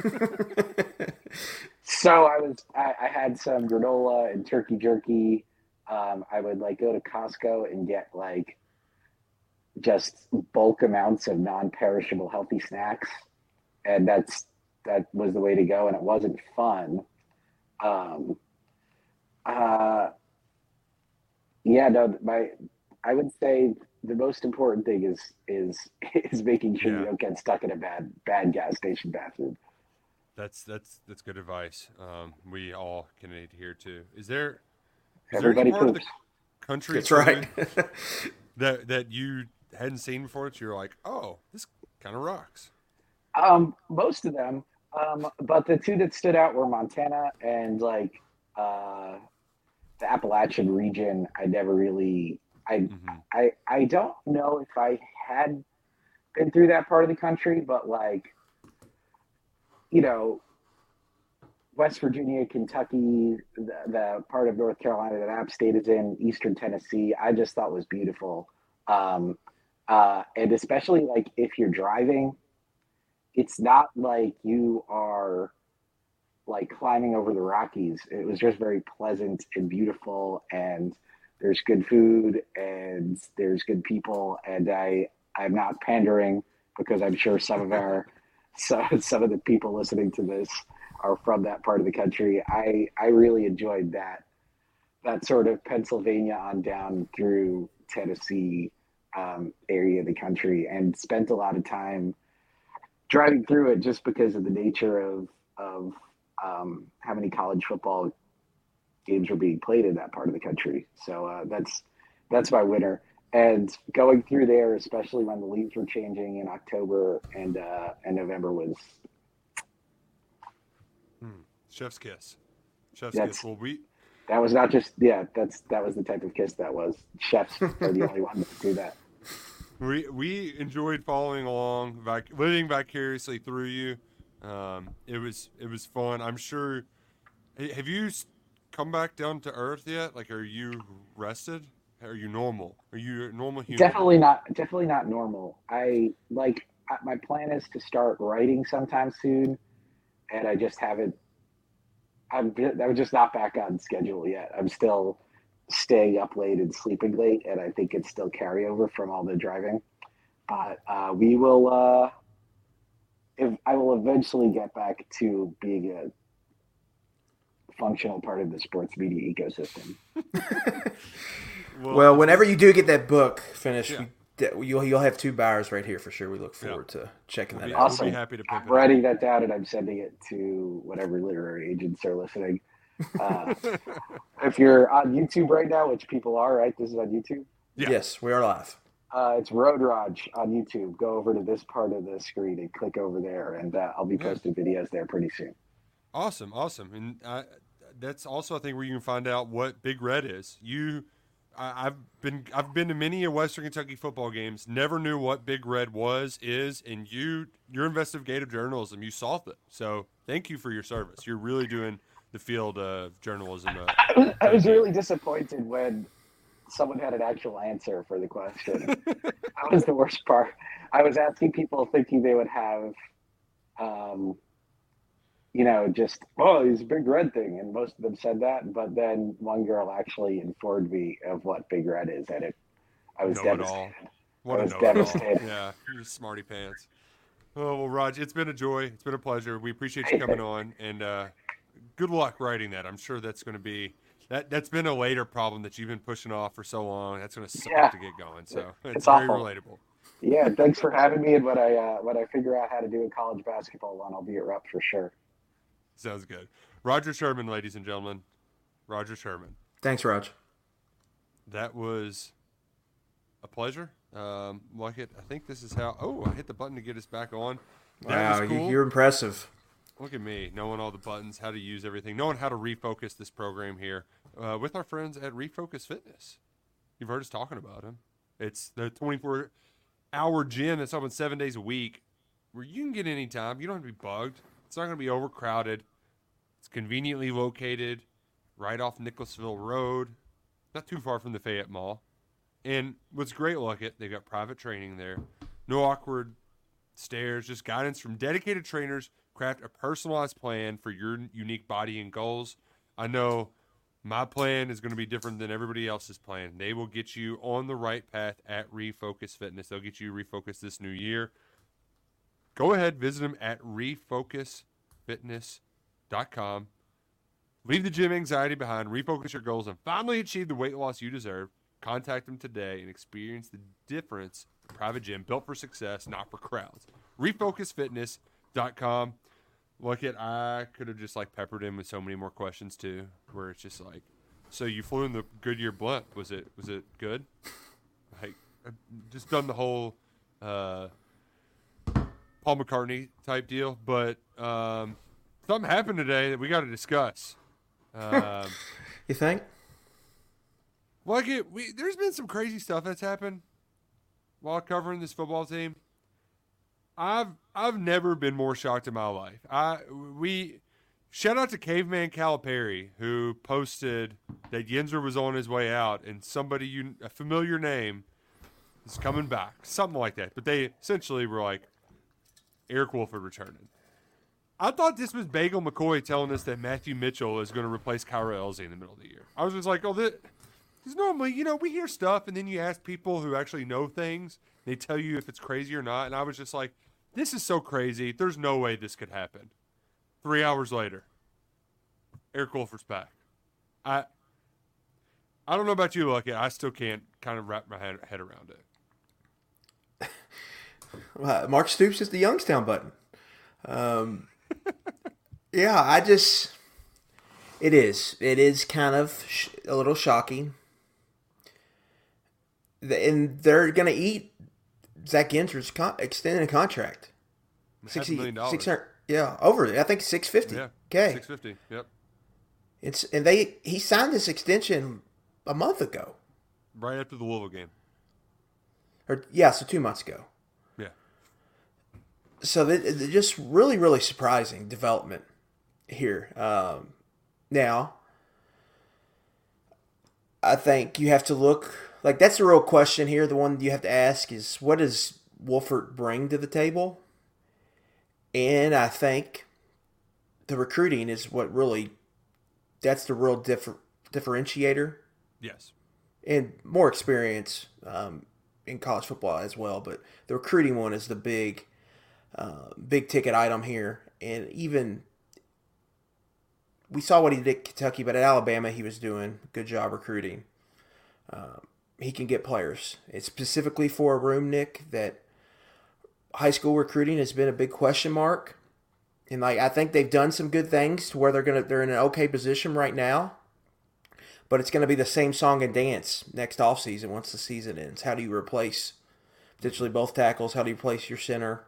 So I was, I, I had some granola and turkey jerky. Um, I would like go to Costco and get like just bulk amounts of non-perishable healthy snacks. And that's, that was the way to go. And it wasn't fun. Um, uh, yeah, no, my, I would say the most important thing is, is, is making sure Yeah. you don't get stuck in a bad, bad gas station bathroom. That's that's that's good advice. Um, we all can adhere to. Is there is Everybody there any part poops. of the country That's right. that that you hadn't seen before that you're like, oh, this kind of rocks? Um, most of them. Um, but the two that stood out were Montana and like uh, the Appalachian region. I never really, I, Mm-hmm. I, I don't know if I had been through that part of the country, but like, you know, West Virginia, Kentucky, the, the part of North Carolina that App State is in, Eastern Tennessee, I just thought was beautiful. Um, uh, and especially like if you're driving, it's not like you are like climbing over the Rockies. It was just very pleasant and beautiful, and there's good food and there's good people. And I, I'm not pandering because I'm sure some of our, some, some of the people listening to this are from that part of the country. I, I really enjoyed that, that sort of Pennsylvania on down through Tennessee um, area of the country, and spent a lot of time driving through it just because of the nature of of um, how many college football games were being played in that part of the country. So uh, that's that's my winner. And going through there, especially when the leaves were changing in October and uh, and November, was Hmm. Chef's kiss. Chef's That's- kiss. Well, we that was not just yeah that's that was the type of kiss that was. Chefs are the only ones that do that. we we enjoyed following along, vic- living vicariously through you. Um, it was it was fun. I'm sure. Hey, have you s- come back down to earth yet? Like, are you rested? Are you normal? Are you a normal human? Definitely not. Definitely not normal. I like I- my plan is to start writing sometime soon. and I just haven't. I'm I'm just not back on schedule yet. I'm still staying up late and sleeping late, and I think it's still carryover from all the driving. But uh, we will. Uh, if I will eventually get back to being a functional part of the sports media ecosystem. Well, Well, whenever you do get that book finished, Yeah. we, you'll you'll have two buyers right here for sure. We look forward to checking that We'll be- out. we'll Awesome. be happy to pick I'm it up. writing that down and I'm sending it to whatever literary agents are listening. Uh, if you're on YouTube right now, which people are, right? This is on YouTube. Yeah. Yes, we are live. Uh, it's Road Raj on YouTube. Go over to this part of the screen and click over there, and uh, I'll be posting videos there pretty soon. Awesome, awesome, and uh, that's also I think where you can find out what Big Red is. You, I, I've been I've been to many a Western Kentucky football games. Never knew what Big Red was, is, and you your investigative journalism, you solved it. So thank you for your service. You're really doing the field of journalism. Uh, I was, I was really disappointed when someone had an actual answer for the question. That was the worst part. I was asking people thinking they would have, um, you know, just, oh, he's a Big Red thing. And most of them said that. But then one girl actually informed me of what Big Red is. And it, I was Know it all. devastated. What I a was know-it-all. devastated. Yeah, you're smarty pants. Oh well, Raj, it's been a joy. It's been a pleasure. We appreciate you coming on, and uh, good luck writing that. I'm sure that's going to be that. That's been a later problem that you've been pushing off for so long. That's going to suck Yeah. to get going. So it's, It's very awful. relatable. Yeah, thanks for having me. And when I, uh, when I figure out how to do a college basketball one, I'll be at Rupp for sure. Sounds good. Roger Sherman, ladies and gentlemen. Roger Sherman. Thanks, Raj. That was a pleasure. Um, like it. I think this is how. Oh, I hit the button to get us back on. That Wow, was you- cool. you're impressive. Look at me, knowing all the buttons, how to use everything, knowing how to refocus this program here uh, with our friends at Refocus Fitness. You've heard us talking about them. It's the twenty-four hour gym that's open seven days a week where you can get any time. You don't have to be bugged. It's not going to be overcrowded. It's conveniently located right off Nicholasville Road, not too far from the Fayette Mall. And what's great, look at, they've got private training there. No awkward stairs, just guidance from dedicated trainers. Craft a personalized plan for your unique body and goals. I know my plan is going to be different than everybody else's plan. They will get you on the right path at Refocus Fitness. They'll get you refocused this new year. Go ahead, visit them at refocus fitness dot com. Leave the gym anxiety behind, refocus your goals, and finally achieve the weight loss you deserve. Contact them today and experience the difference. A private gym built for success, not for crowds. refocus fitness dot com. Look at, I could have just like peppered him with so many more questions too, where it's just like, so you flew in the Goodyear blimp. Was it was it good? Like, I've just done the whole uh, Paul McCartney type deal, but um, something happened today that we got to discuss. Um, You think? Like it, we there's been some crazy stuff that's happened while covering this football team. I've I've never been more shocked in my life. I we shout out to Caveman Calipari who posted that Yenzer was on his way out and somebody you a familiar name is coming back, something like that. But they essentially were like Eric Wolford returning. I thought this was Bagel McCoy telling us that Matthew Mitchell is going to replace Kyra Elsie in the middle of the year. I was just like, oh, this. Because normally, you know, we hear stuff and then you ask people who actually know things. They tell you if it's crazy or not. And I was just like, this is so crazy. There's no way this could happen. Three hours later, Eric Wolford's back. I I don't know about you, Lucky. I still can't kind of wrap my head, head around it. Uh, Mark Stoops is the Youngstown button. Um, yeah, I just, it is. It is kind of sh- a little shocking. The- And they're going to eat Zach Genzer's con- extended contract. Half a million dollars. six hundred Yeah, over. I think six fifty. Yeah. Okay. six fifty. Yep. It's and they he signed this extension a month ago. Right after the Louisville game. Or yeah, so two months ago. Yeah. So they, they're just really, really surprising development here. Um, now, I think you have to look like that's the real question here. The one you have to ask is, what does Wolford bring to the table? And I think the recruiting is what really, that's the real differ, differentiator. Yes. And more experience um, in college football as well. But the recruiting one is the big, uh, big ticket item here. And even, we saw what he did at Kentucky, but at Alabama he was doing a good job recruiting. Um, he can get players. It's specifically for a room, Nick, that high school recruiting has been a big question mark. And like I think they've done some good things to where they're gonna they're in an okay position right now. But it's gonna be the same song and dance next offseason once the season ends. How do you replace potentially both tackles? How do you replace your center?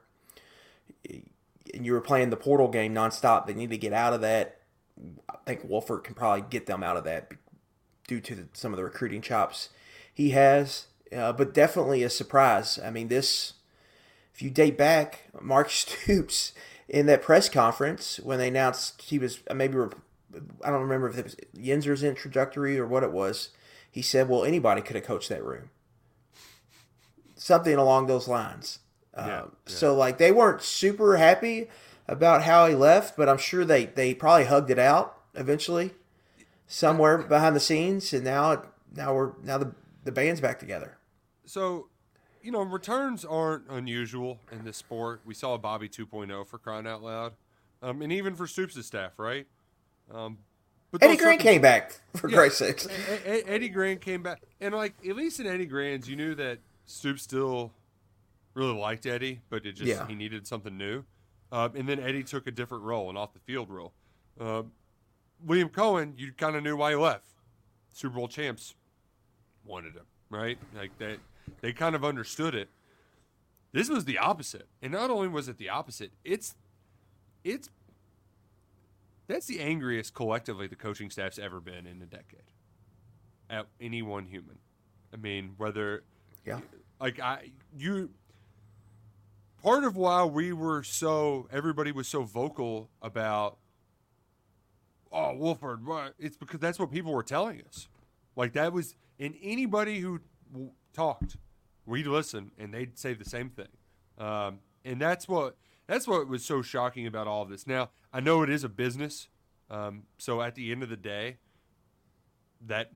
And you were playing the portal game nonstop. They need to get out of that. I think Wolford can probably get them out of that due to the, some of the recruiting chops he has. Uh, but definitely a surprise. I mean, this, if you date back, Mark Stoops in that press conference when they announced he was maybe, I don't remember if it was Yinzer's introductory or what it was, he said, well, anybody could have coached that room. Something along those lines. Yeah, uh, yeah. So, like, they weren't super happy about how he left, but I'm sure they, they probably hugged it out eventually somewhere behind the scenes, and now now we're now the, the band's back together. So, you know, returns aren't unusual in this sport. We saw Bobby two point oh for crying out loud. Um, and even for Stoops' staff, right? Um, but Eddie those Grant circum- came back, for Yeah. Christ's sakes. E- E- Eddie Grant came back. And, like, at least in Eddie Grant's, you knew that Stoops still really liked Eddie, but it just Yeah. he needed something new. Um, and then Eddie took a different role, an off-the-field role. Um, William Cohen, you kind of knew why he left. Super Bowl champs wanted him, right? Like they, they kind of understood it. This was the opposite, and not only was it the opposite, it's, it's, that's the angriest collectively the coaching staff's ever been in a decade. At any one human, I mean, whether, Yeah. like I, you. Part of why we were so, everybody was so vocal about, oh, Wolford, what? It's because that's what people were telling us. Like that was, and anybody who w- talked, we'd listen and they'd say the same thing. Um, and that's what, that's what was so shocking about all of this. Now, I know it is a business. Um, so at the end of the day, that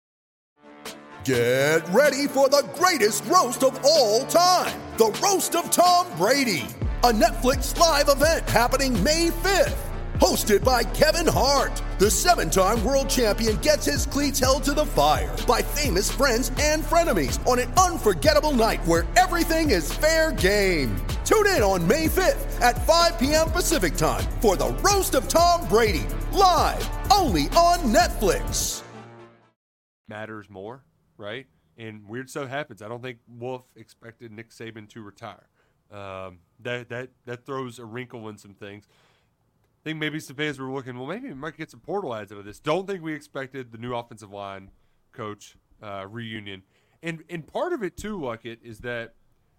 Get ready for the greatest roast of all time, the Roast of Tom Brady, a Netflix live event happening May fifth. Hosted by Kevin Hart, the seven-time world champion gets his cleats held to the fire by famous friends and frenemies on an unforgettable night where everything is fair game. Tune in on May fifth at five p.m. Pacific time for the Roast of Tom Brady, live only on Netflix. matters more. Right? And weird stuff happens. I don't think Wolf expected Nick Saban to retire. Um, that that that throws a wrinkle in some things. I think maybe some fans were looking, well, maybe we might get some portal ads out of this. Don't think we expected the new offensive line coach uh, reunion. And and part of it, too, Luckett, is that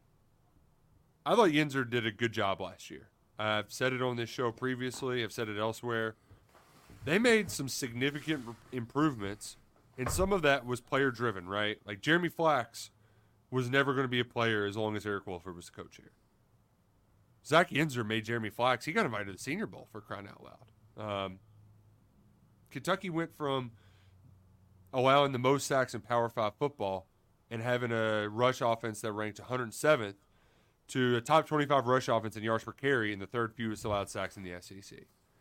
I thought Yinzer did a good job last year. I've said it on this show previously. I've said it elsewhere. They made some significant improvements. And some of that was player-driven, right? Like Jeremy Flax was never going to be a player as long as Eric Wolford was the coach here. Zach Yinzer made Jeremy Flax. He got invited to the Senior Bowl for crying out loud. Um, Kentucky went from allowing the most sacks in Power Five football and having a rush offense that ranked one hundred seventh to a top twenty-five rush offense in yards per carry and the third fewest allowed sacks in the S E C.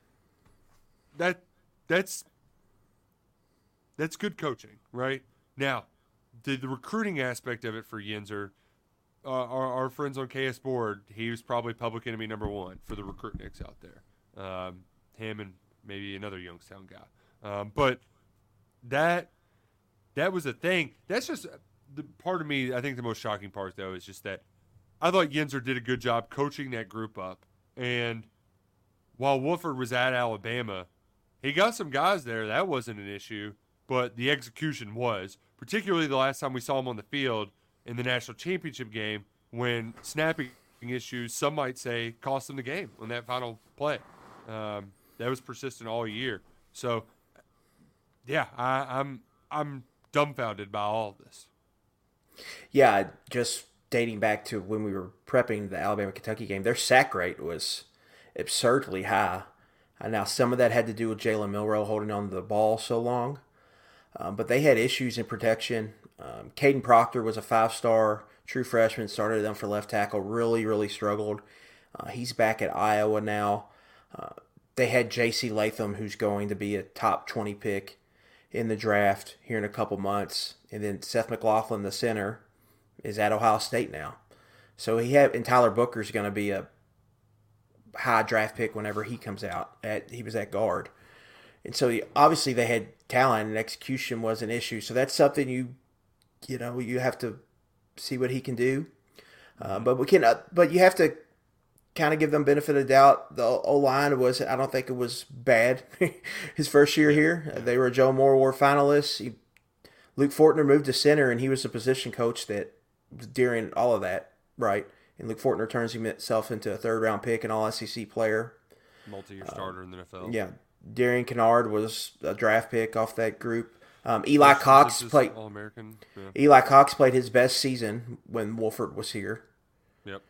That that's. That's good coaching, right? Now, the, the recruiting aspect of it for Yinzer, uh, our, our friends on K S Board, he was probably public enemy number one for the recruitniks out there. Um, him and maybe another Youngstown guy. Um, but that that was a thing. That's just the part of me, I think the most shocking part, though, is just that I thought Yinzer did a good job coaching that group up. And while Wolford was at Alabama, he got some guys there. That wasn't an issue. But the execution was, particularly the last time we saw him on the field in the national championship game when snapping issues, some might say, cost them the game on that final play. Um, that was persistent all year. So, yeah, I, I'm I'm dumbfounded by all of this. Yeah, just dating back to when we were prepping the Alabama-Kentucky game, their sack rate was absurdly high. Uh, now, some of that had to do with Jalen Milroe holding on to the ball so long, um, but they had issues in protection. Um, Caden Proctor was a five-star true freshman, started them for left tackle, really, really struggled. Uh, he's back at Iowa now. Uh, they had J C Latham, who's going to be a top twenty pick in the draft here in a couple months. And then Seth McLaughlin, the center, is at Ohio State now. So he had, and Tyler Booker's going to be a high draft pick whenever he comes out. At He was at guard. And so he, obviously they had talent and execution was an issue. So that's something you, you know, you have to see what he can do. Uh, but we can, uh, but you have to kind of give them benefit of the doubt. The O-line was, I don't think it was bad his first year here. They were a Joe Moore Award finalists. He, Luke Fortner moved to center, and he was a position coach that during all of that, right? And Luke Fortner turns himself into a third-round pick and all-S E C player. Multi-year starter uh, in the N F L. Yeah. Darian Kennard was a draft pick off that group. Um, Eli Cox played All-American. Yeah. Eli Cox played his best season when Wolford was here. Yep.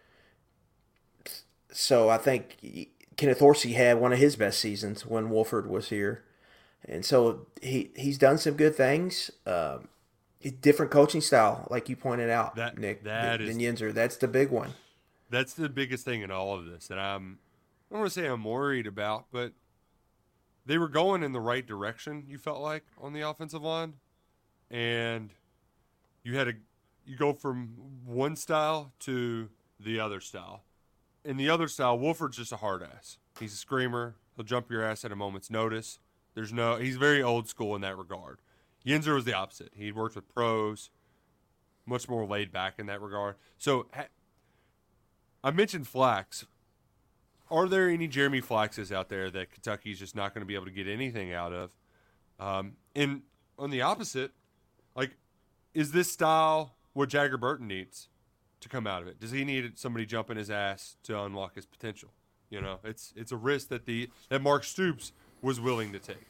So I think Kenneth Horsey had one of his best seasons when Wolford was here. And so he he's done some good things. Um, different coaching style, like you pointed out, that, Nick, that than is, Yinzer. That's the big one. That's the biggest thing in all of this that I'm, I don't want to say I'm worried about, but they were going in the right direction, you felt like, on the offensive line. And you had a, you go from one style to the other style. In the other style, Wolford's just a hard ass. He's a screamer. He'll jump your ass at a moment's notice. There's no, he's very old school in that regard. Yinzer was the opposite. He worked with pros, much more laid back in that regard. So ha, I mentioned Flax. Are there any Jeremy Flaxes out there that Kentucky's just not going to be able to get anything out of? Um, and on the opposite, like, is this style what Jagger Burton needs to come out of it? Does he need somebody jumping his ass to unlock his potential? You know, it's it's a risk that the that Mark Stoops was willing to take.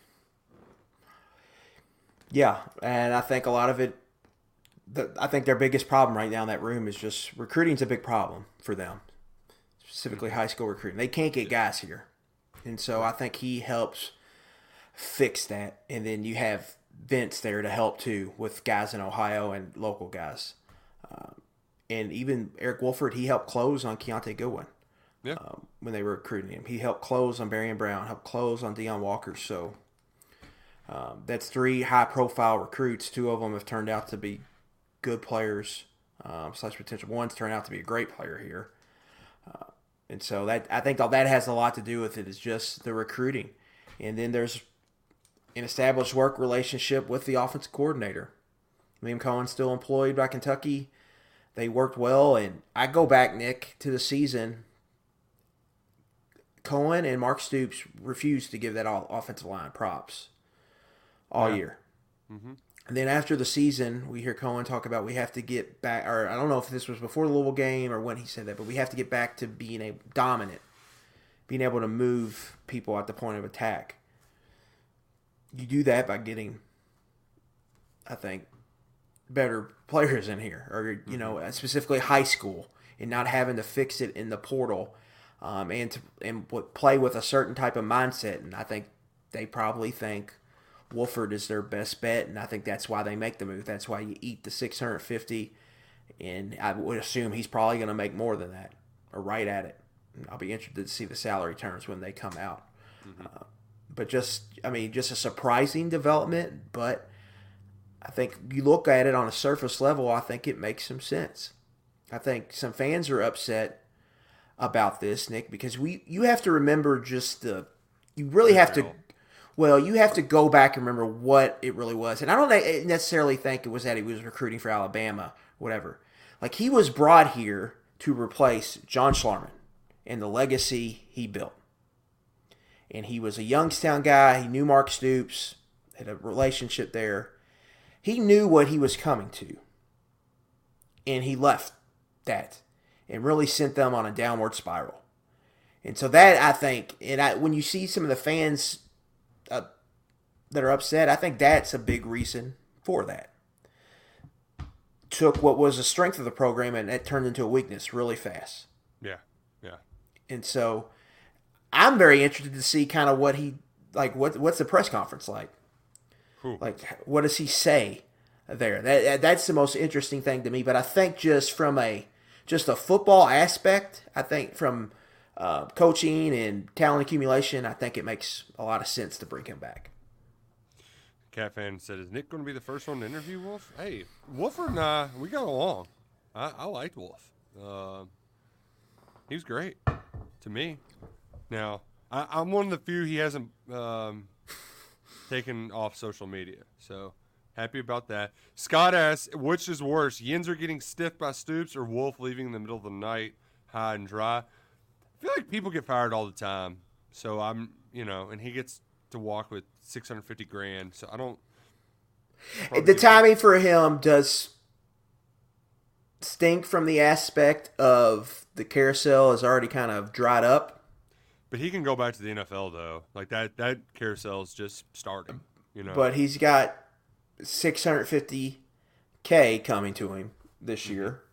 Yeah, and I think a lot of it, the, I think their biggest problem right now in that room is just recruiting's a big problem for them, specifically high school recruiting. They can't get guys here. And so I think he helps fix that. And then you have Vince there to help too with guys in Ohio and local guys. Um, and even Eric Wolford, he helped close on Keontae Goodwin. Yeah. Um, when they were recruiting him. He helped close on Barian Brown, helped close on Deion Walker. So um, that's three high-profile recruits. Two of them have turned out to be good players, um, slash potential. One's turned out to be a great player here. Uh, and so that I think all that has a lot to do with it is just the recruiting. And then there's an established work relationship with the offensive coordinator. Liam Cohen's still employed by Kentucky. They worked well. And I go back, Nick, to the season – Cohen and Mark Stoops refused to give that all offensive line props all yeah. year. Mm-hmm. And then after the season, we hear Cohen talk about we have to get back, or I don't know if this was before the Louisville game or when he said that, but we have to get back to being a dominant, being able to move people at the point of attack. You do that by getting, I think, better players in here, or, you know, specifically high school, and not having to fix it in the portal. Um, and to and play with a certain type of mindset. And I think they probably think Wolford is their best bet, and I think that's why they make the move. That's why you eat the six hundred fifty, and I would assume he's probably going to make more than that, or right at it. And I'll be interested to see the salary terms when they come out. Mm-hmm. Uh, but just, I mean, just a surprising development, but I think you look at it on a surface level, I think it makes some sense. I think some fans are upset about this, Nick, because we you have to remember just the you really have to well you have to go back and remember what it really was. And I don't necessarily think it was that he was recruiting for Alabama, whatever. Like, he was brought here to replace John Schlarman and the legacy he built. And he was a Youngstown guy. He knew Mark Stoops, had a relationship there. He knew what he was coming to, and he left that and really sent them on a downward spiral. And so that, I think, and I, when you see some of the fans uh, that are upset, I think that's a big reason for that. Took what was a strength of the program and it turned into a weakness really fast. Yeah, yeah. And so I'm very interested to see kind of what he like. What what's the press conference like? Cool. Like, what does he say there? That that's the most interesting thing to me. But I think just from a just a football aspect, I think from uh, coaching and talent accumulation, I think it makes a lot of sense to bring him back. Cat fan said, "Is Nick going to be the first one to interview Wolf?" Hey, Wolford and I, we got along. I, I liked Wolf. Uh, he was great to me. Now, I, I'm one of the few he hasn't um, taken off social media, so happy about that. Scott asks, which is worse, Yinzer getting stiffed by Stoops or Wolf leaving in the middle of the night, high and dry? I feel like people get fired all the time, so I'm, you know, and he gets to walk with six hundred fifty grand, so I don't. The timing for him does stink from the aspect of the carousel is already kind of dried up. But he can go back to the N F L though. Like that, that carousel is just starting. You know. But he's got six hundred fifty K coming to him this year,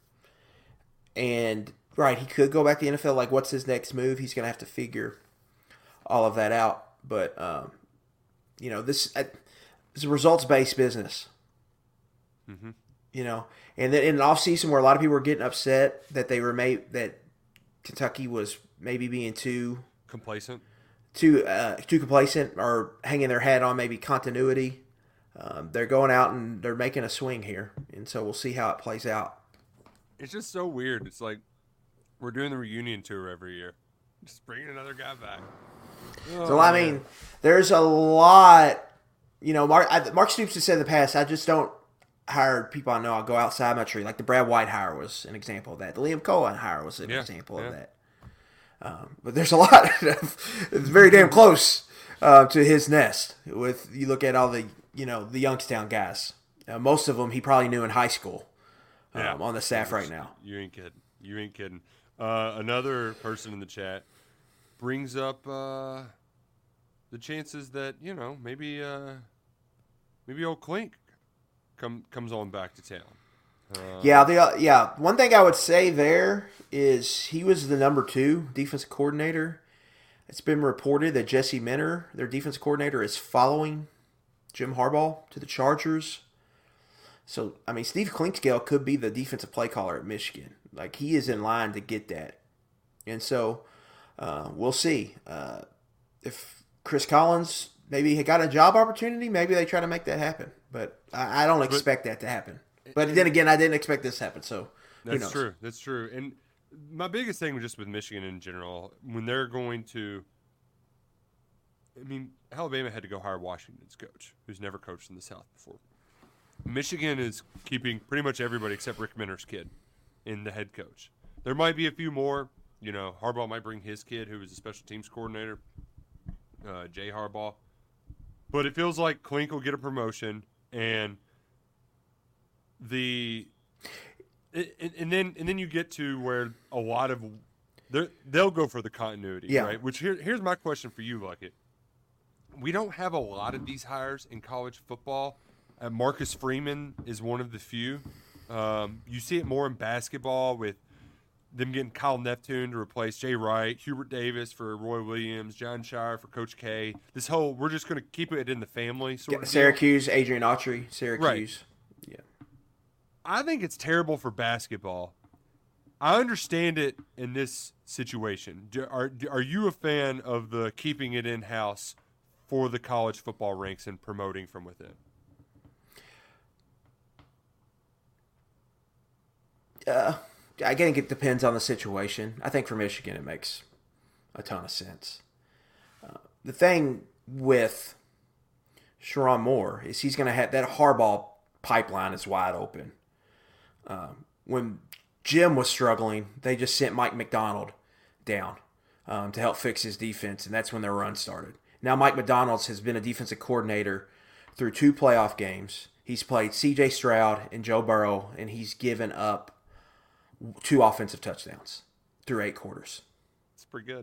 and right, he could go back to the N F L. Like, what's his next move? He's going to have to figure all of that out. But um, you know, this uh, it's a results based business. Mm-hmm. You know, and then in an off season where a lot of people were getting upset that they were made that Kentucky was maybe being too complacent, too uh, too complacent, or hanging their hat on maybe continuity. Um, they're going out and they're making a swing here, and so we'll see how it plays out. It's just so weird. It's like we're doing the reunion tour every year, just bringing another guy back. Oh, so I mean, there's a lot. You know, Mark I, Mark Stoops has said in the past, I just don't hire people I know. I'll go outside my tree. Like the Brad White hire was an example of that. The Liam Cohen hire was an yeah, example yeah. of that. Um, but there's a lot. It's very damn close uh, to his nest. With you look at all the you know the Youngstown guys. Uh, most of them he probably knew in high school. Um, yeah. On the staff right now. You ain't kidding. You ain't kidding. Uh, another person in the chat brings up uh, the chances that you know maybe uh, maybe old Clink come comes on back to town. Uh, yeah, the uh, yeah. One thing I would say there is he was the number two defensive coordinator. It's been reported that Jesse Minter, their defensive coordinator, is following Jim Harbaugh to the Chargers. So, I mean, Steve Clinkscale could be the defensive play caller at Michigan. Like, he is in line to get that. And so, uh, we'll see. Uh, if Chris Collins maybe he got a job opportunity, maybe they try to make that happen. But I, I don't expect but, that to happen. But then again, I didn't expect this to happen, so who That's knows? true. That's true. And my biggest thing was just with Michigan in general, when they're going to – I mean, Alabama had to go hire Washington's coach, who's never coached in the South before. Michigan is keeping pretty much everybody except Rick Minter's kid in the head coach. There might be a few more. You know, Harbaugh might bring his kid, who was a special teams coordinator, uh, Jay Harbaugh. But it feels like Clink will get a promotion, and the and, and then and then you get to where a lot of they'll go for the continuity, yeah. right? Which here, here's my question for you, Luckett. We don't have a lot of these hires in college football. Uh, Marcus Freeman is one of the few. Um, you see it more in basketball with them getting Kyle Neptune to replace Jay Wright, Hubert Davis for Roy Williams, John Shire for Coach K. This whole, we're just going to keep it in the family sort yeah, of Syracuse, deal. Adrian Autry, Syracuse. Right. Yeah. I think it's terrible for basketball. I understand it in this situation. Do, are, are you a fan of the keeping it in-house for the college football ranks and promoting from within? Uh, I think it depends on the situation. I think for Michigan it makes a ton of sense. Uh, the thing with Sherrone Moore is he's going to have that Harbaugh pipeline is wide open. Um, when Jim was struggling, they just sent Mike McDonald down um, to help fix his defense, and that's when their run started. Now Mike McDonald has been a defensive coordinator through two playoff games. He's played C J Stroud and Joe Burrow, and he's given up two offensive touchdowns through eight quarters. It's pretty good.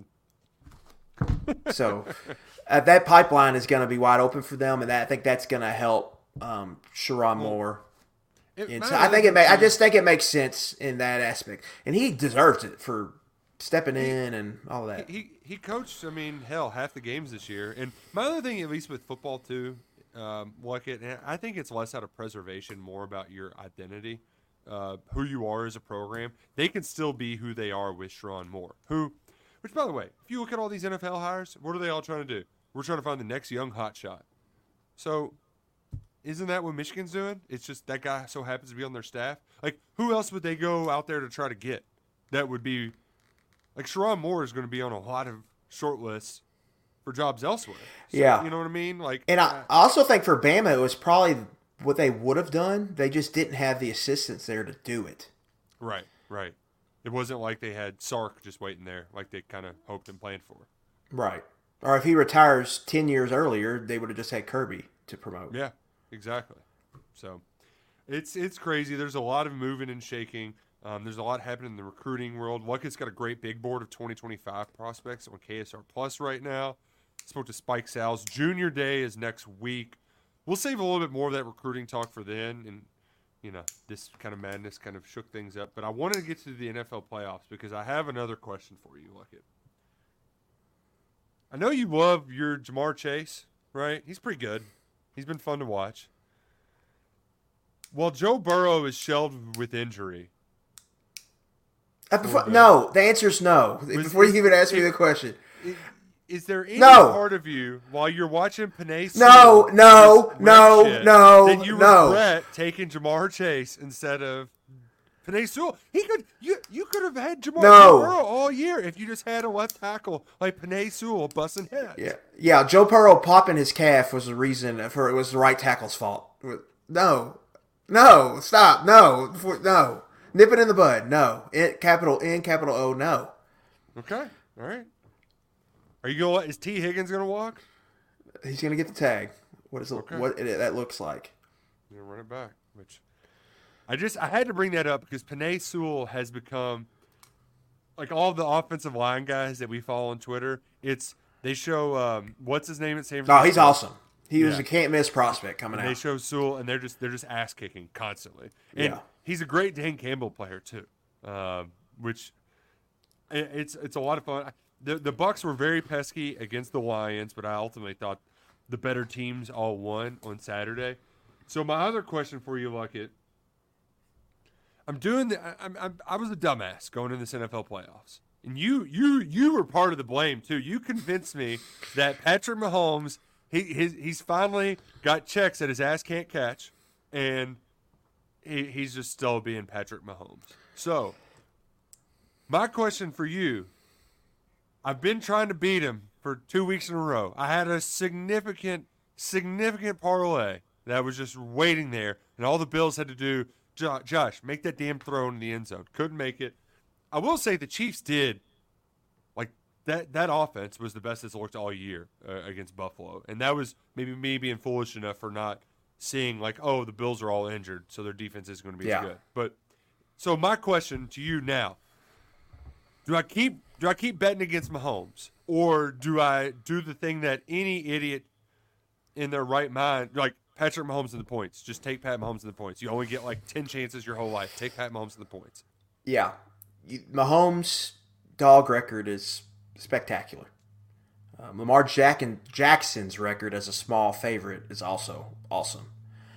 So uh, that pipeline is going to be wide open for them, and that, I think that's going to help um, Sherrone Moore. And so I think it. May, I just think it makes sense in that aspect, and he deserves it for stepping in and all that. He he coached. I mean, hell, half the games this year. And my other thing, at least with football too, um, like it, and I think it's less out of preservation, more about your identity, uh, who you are as a program. They can still be who they are with Sherrone Moore. Who, which by the way, if you look at all these N F L hires, what are they all trying to do? We're trying to find the next young hotshot. So, isn't that what Michigan's doing? It's just that guy so happens to be on their staff. Like, who else would they go out there to try to get? That would be. Like, Sherrone Moore is going to be on a lot of short lists for jobs elsewhere. So, yeah. You know what I mean? Like, And I, I also think for Bama, it was probably what they would have done. They just didn't have the assistants there to do it. Right, right. It wasn't like they had Sark just waiting there, like they kind of hoped and planned for. Right. Or if he retires ten years earlier, they would have just had Kirby to promote. Yeah, exactly. So, it's it's crazy. There's a lot of moving and shaking. Um, there's a lot happening in the recruiting world. Luckett's got a great big board of twenty twenty-five prospects on K S R Plus right now. Spoke to Spike Sal's junior day is next week. We'll save a little bit more of that recruiting talk for then. And, you know, this kind of madness kind of shook things up. But I wanted to get to the N F L playoffs because I have another question for you, Luckett. I know you love your Jamar Chase, right? He's pretty good. He's been fun to watch. While Joe Burrow is shelved with injury, Uh, before, no, the answer is no. Before you even ask me the question. Is there any No. part of you, while you're watching Panay No, Sewell no, just no, wreck shit, no, that you no. regret taking Jamar Chase instead of Panay Sewell? He could you you could have had Jamar No. Burrow all year if you just had a left tackle like Panay Sewell busting heads. Yeah, yeah. Joe Burrow popping his calf was the reason for it was the right tackle's fault. No, no, stop, no, no. Nip it in the bud. No. N, capital N, capital O, no. Okay. All right. Are you going? Is T. Higgins going to walk? He's going to get the tag. What is it, Okay. what it, that looks like? You're going to run it back. Which I just I had to bring that up because Panay Sewell has become like all the offensive line guys that we follow on Twitter. It's they show um, what's his name at San Francisco. No, he's awesome. He was Yeah. a can't miss prospect coming And they out. show Sewell, and they're just they're just ass kicking constantly. And Yeah. he's a great Dan Campbell player too, um, which it- it's it's a lot of fun. The the Bucks were very pesky against the Lions, but I ultimately thought the better teams all won on Saturday. So my other question for you, Luckett, I'm doing the I, I'm, I'm I was a dumbass going in this N F L playoffs, and you you you were part of the blame too. You convinced me that Patrick Mahomes. He his, he's finally got checks that his ass can't catch, and he, he's just still being Patrick Mahomes. So, my question for you, I've been trying to beat him for two weeks in a row. I had a significant, significant parlay that was just waiting there, and all the Bills had to do, Jo- Josh, make that damn throw in the end zone. Couldn't make it. I will say the Chiefs did. That that offense was the best it's looked all year uh, against Buffalo. And that was maybe me being foolish enough for not seeing, like, oh, the Bills are all injured, so their defense is going to be Yeah. as good. But so my question to you now, do I keep do I keep betting against Mahomes? Or do I do the thing that any idiot in their right mind, like Patrick Mahomes in the points, just take Pat Mahomes in the points. You only get like ten chances your whole life. Take Pat Mahomes in the points. Yeah. You- Mahomes' dog record is spectacular. Um, Lamar Jack- Jackson's record as a small favorite is also awesome.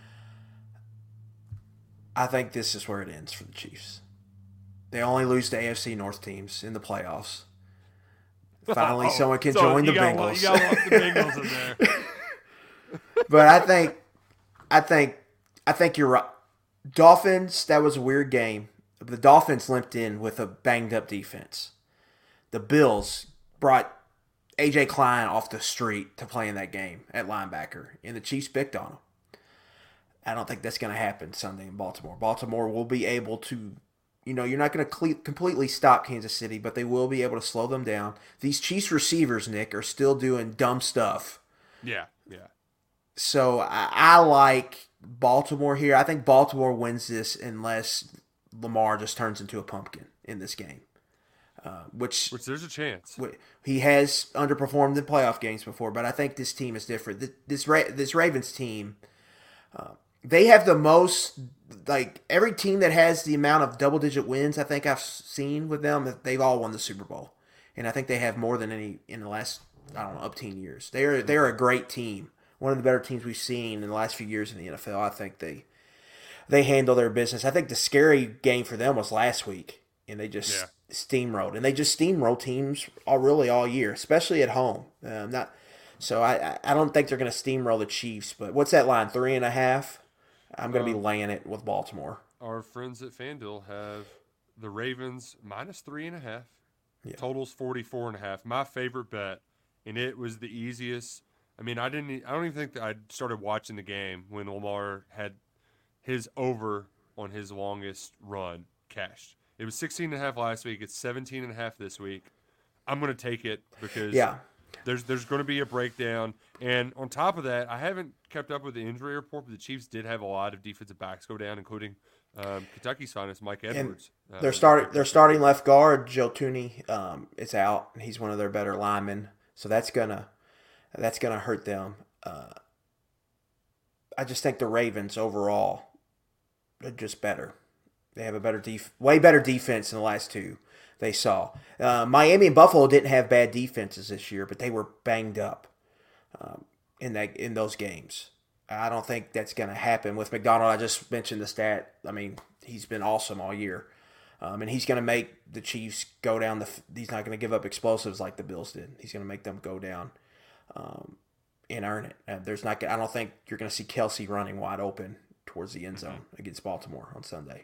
I think this is where it ends for the Chiefs. They only lose to A F C North teams in the playoffs. Finally, Oh, someone can so join you the gotta- Bengals. You got to lump the Bengals in there. But I think, I think, I think you're right. Dolphins. That was a weird game. The Dolphins limped in with a banged up defense. The Bills brought A J Klein off the street to play in that game at linebacker, and the Chiefs picked on him. I don't think that's going to happen Sunday in Baltimore. Baltimore will be able to, you know, you're not going to cle- completely stop Kansas City, but they will be able to slow them down. These Chiefs receivers, Nick, are still doing dumb stuff. Yeah, yeah. So I, I like Baltimore here. I think Baltimore wins this unless Lamar just turns into a pumpkin in this game. Uh, which, Which there's a chance. he has underperformed in playoff games before, but I think this team is different. This this, Ra- this Ravens team, uh, they have the most, like, every team that has the amount of double-digit wins I think I've seen with them, they've all won the Super Bowl. And I think they have more than any in the last, I don't know, up ten years. They're, they're a great team. One of the better teams we've seen in the last few years in the N F L. I think they they handle their business. I think the scary game for them was last week, and they just Yeah. steamrolled. And they just steamroll teams all really all year, especially at home. Um, not So I, I don't think they're going to steamroll the Chiefs. But what's that line, three and a half? I'm going to Um, be laying it with Baltimore. Our friends at FanDuel have the Ravens minus three and a half. Yeah. Totals forty-four and a half. My favorite bet, and it was the easiest. I mean, I didn't. e, I don't even think that I started watching the game when Lamar had his over on his longest run cashed. It was sixteen and a half last week. It's seventeen and a half this week. I'm going to take it because Yeah. there's there's going to be a breakdown. And on top of that, I haven't kept up with the injury report, but the Chiefs did have a lot of defensive backs go down, including um, Kentucky's finest, Mike Edwards. Uh, They're start, They're starting left guard, Joe Tooney, um, is out. And he's one of their better linemen. So that's going to that's gonna hurt them. Uh, I just think the Ravens overall are just better. They have a better def- way better defense than the last two they saw. Uh, Miami and Buffalo didn't have bad defenses this year, but they were banged up um, in that in those games. I don't think that's going to happen with McDonald. I just mentioned the stat. I mean, he's been awesome all year, um, and he's going to make the Chiefs go down. The he's not going to give up explosives like the Bills did. He's going to make them go down um, and earn it. Uh, there's not. I don't think you're going to see Kelsey running wide open towards the end zone against Baltimore on Sunday.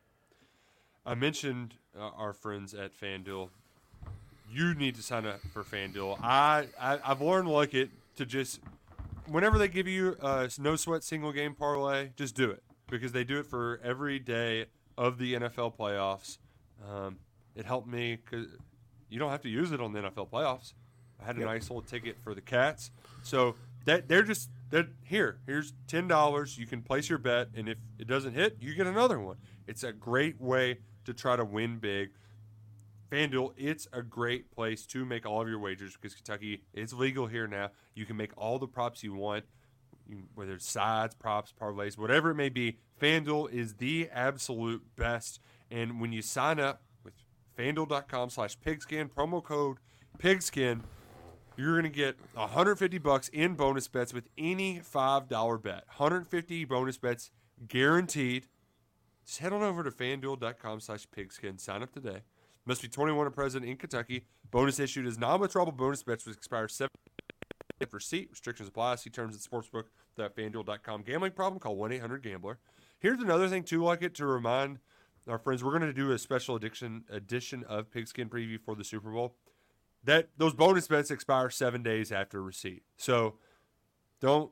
I mentioned uh, our friends at FanDuel. You need to sign up for FanDuel. I, I I've learned like it to just whenever they give you a no sweat single game parlay, just do it because they do it for every day of the N F L playoffs. Um, it helped me because you don't have to use it on the N F L playoffs. I had a Yep. nice little ticket for the Cats, so that they're just that here. Here's ten dollars. You can place your bet, and if it doesn't hit, you get another one. It's a great way to try to win big. FanDuel, it's a great place to make all of your wagers because Kentucky is legal here now. You can make all the props you want, whether it's sides, props, parlays, whatever it may be. FanDuel is the absolute best. And when you sign up with FanDuel.com slash pigskin, promo code pigskin, you're going to get one hundred fifty bucks in bonus bets with any five dollar bet. one hundred fifty bonus bets guaranteed. Just head on over to FanDuel.com slash pigskin. Sign up today. Must be twenty-one or present in Kentucky. Bonus issued is non-withdrawable bonus bets which expire seven days for receipt. Restrictions apply. See terms at sportsbook dot fan duel dot com. Gambling problem? Call one eight hundred gambler. Here's another thing, too, like it, to remind our friends. We're going to do a special edition, edition of Pigskin Preview for the Super Bowl. That those bonus bets expire seven days after receipt. So don't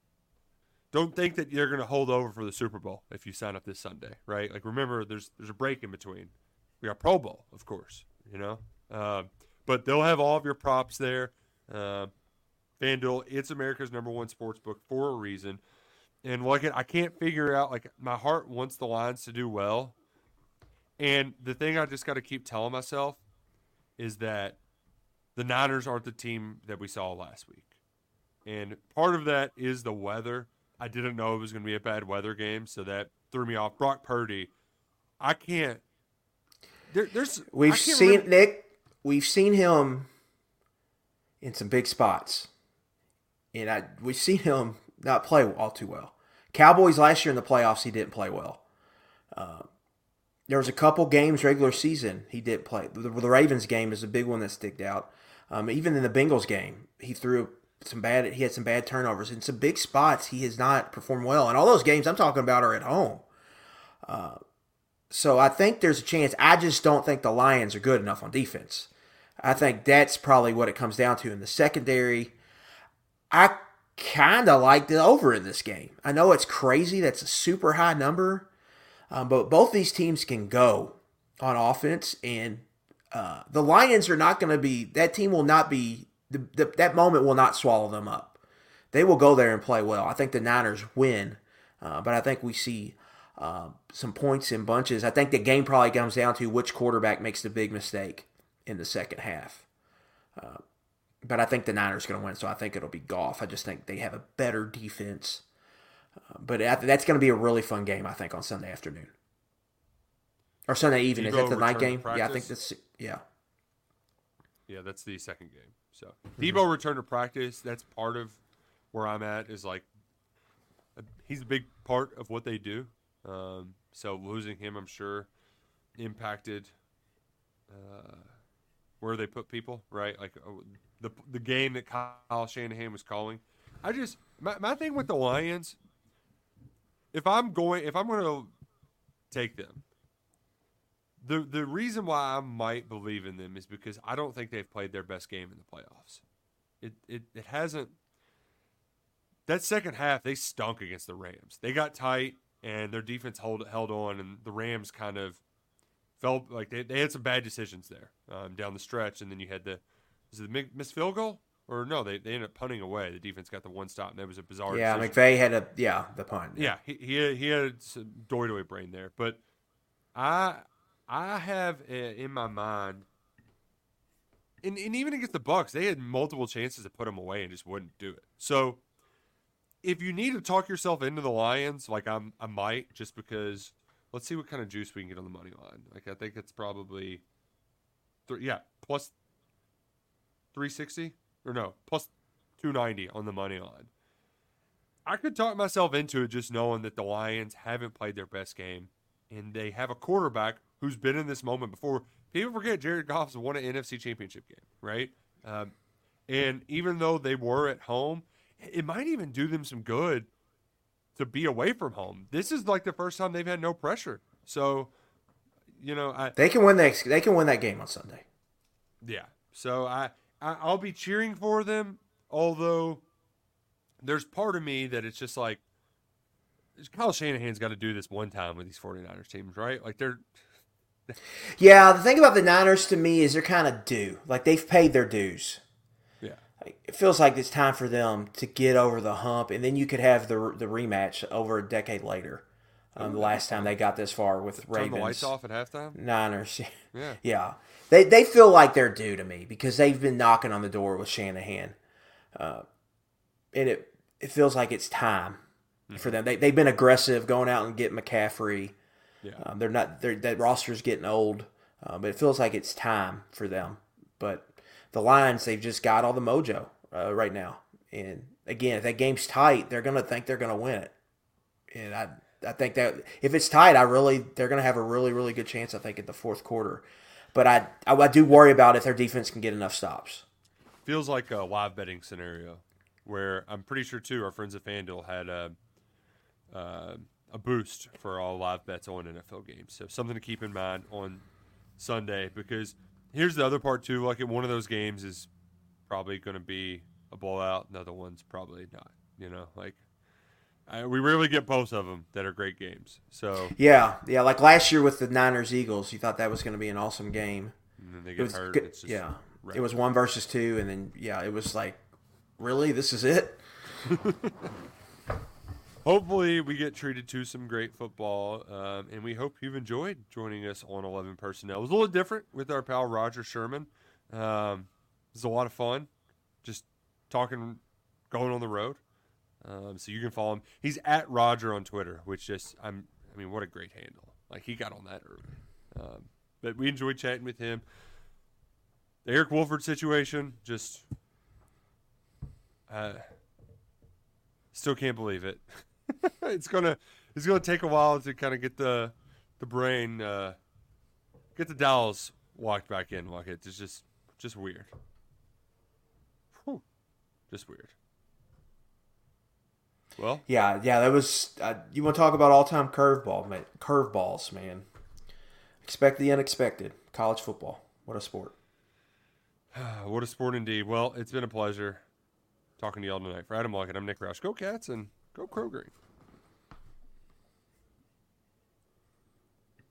Don't think that you're going to hold over for the Super Bowl if you sign up this Sunday, right? Like, remember, there's there's a break in between. We got Pro Bowl, of course, you know. Uh, but they'll have all of your props there. Uh, FanDuel, it's America's number one sports book for a reason. And like it, I can't figure out, like, my heart wants the Lions to do well. And the thing I just got to keep telling myself is that the Niners aren't the team that we saw last week. And part of that is the weather. I didn't know it was going to be a bad weather game, so that threw me off. Brock Purdy, I can't. There, there's We've I can't seen remember- Nick. We've seen him in some big spots, and I we've seen him not play all too well. Cowboys last year in the playoffs, he didn't play well. Uh, there was a couple games regular season he didn't play. The, the Ravens game is a big one that sticked out. Um, even in the Bengals game, he threw some bad. He had some bad turnovers in some big spots. He has not performed well, and all those games I'm talking about are at home. Uh, so I think there's a chance. I just don't think the Lions are good enough on defense. I think that's probably what it comes down to in the secondary. I kind of like the over in this game. I know it's crazy. That's a super high number, um, but both these teams can go on offense, and uh, the Lions are not going to be. That team will not be. The, the, that moment will not swallow them up. They will go there and play well. I think the Niners win, uh, but I think we see uh, some points in bunches. I think the game probably comes down to which quarterback makes the big mistake in the second half. Uh, but I think the Niners are going to win, so I think it'll be Goff. I just think they have a better defense. Uh, but that's going to be a really fun game, I think, on Sunday afternoon. Or Sunday evening. Is that the night game? Yeah, I think that's – yeah. Yeah, that's the second game. So mm-hmm. Debo returned to practice. That's part of where I'm at is like he's a big part of what they do. Um, so losing him, I'm sure, impacted uh, where they put people, right? Like uh, the the game that Kyle Shanahan was calling. I just my my thing with the Lions. If I'm going, if I'm going to take them. The the reason why I might believe in them is because I don't think they've played their best game in the playoffs. It it it hasn't. That second half, they stunk against the Rams. They got tight, and their defense hold, held on, and the Rams kind of felt like they, they had some bad decisions there um, down the stretch. And then you had the was it the missed field goal or no? They they ended up punting away. The defense got the one stop, and that was a bizarre. Yeah, decision. McVay had a yeah the punt. Yeah, yeah he he had, he had some doy-doy brain there, but I. I have in my mind, and, and even against the Bucs, they had multiple chances to put them away and just wouldn't do it. So, if you need to talk yourself into the Lions, like I'm, I might, just because. Let's see what kind of juice we can get on the money line. Like I think it's probably, th- yeah, plus three sixty or no, plus two ninety on the money line. I could talk myself into it just knowing that the Lions haven't played their best game, and they have a quarterback who's been in this moment before. People forget Jared Goff's won an N F C championship game, right? Um, and even though they were at home, it might even do them some good to be away from home. This is like the first time they've had no pressure. So, you know, I they can win that. They can win that game on Sunday. Yeah. So I, I I'll be cheering for them. Although there's part of me that it's just like Kyle Shanahan's got to do this one time with these 49ers teams, right? Like they're. Yeah, the thing about the Niners to me is they're kind of due. Like they've paid their dues. Yeah. Like, it feels like it's time for them to get over the hump, and then you could have the the rematch over a decade later. Um, the last time they got this far with Turn Ravens. the lights off at halftime? Niners. Yeah. Yeah. They they feel like they're due to me because they've been knocking on the door with Shanahan. Uh, and it it feels like it's time mm-hmm. for them. They, they've been aggressive going out and getting McCaffrey. Yeah. Um, they're not. They're, that roster's getting old, uh, but it feels like it's time for them. But the Lions, they've just got all the mojo uh, right now. And again, if that game's tight, they're gonna think they're gonna win it. And I, I think that if it's tight, I really they're gonna have a really, really good chance. I think in the fourth quarter. But I, I, I do worry about if their defense can get enough stops. Feels like a live betting scenario where I'm pretty sure too. Our friends at FanDuel had a. Uh, a boost for all live bets on N F L games. So something to keep in mind on Sunday, because here's the other part too. Like one of those games is probably going to be a blowout. Another one's probably not, you know, like I, we rarely get both of them that are great games. So yeah, yeah. Like last year with the Niners Eagles, you thought that was going to be an awesome game. And then they It get was hurt. good- It's just yeah, right. it was one versus two, and then yeah, it was like, really, this is it. Hopefully we get treated to some great football, um, and we hope you've enjoyed joining us on eleven Personnel. It was a little different with our pal Roger Sherman. Um, it was a lot of fun, just talking, going on the road. Um, so you can follow him. He's at Roger on Twitter, which just I'm. I mean, what a great handle! Like he got on that early. Um, but we enjoyed chatting with him. The Eric Wolford situation, just uh, still can't believe it. it's gonna it's gonna take a while to kind of get the the brain uh, get the dowels walked back in. Like it's just just weird. Whew. Just weird. Well, Yeah, yeah, that was. Uh, you want to talk about all-time curveball, man? Curveballs, man. Expect the unexpected. College football. What a sport. what a sport indeed. Well, it's been a pleasure talking to y'all tonight. For Adam Luckett, I'm Nick Roush. Go Cats and go Crow Green.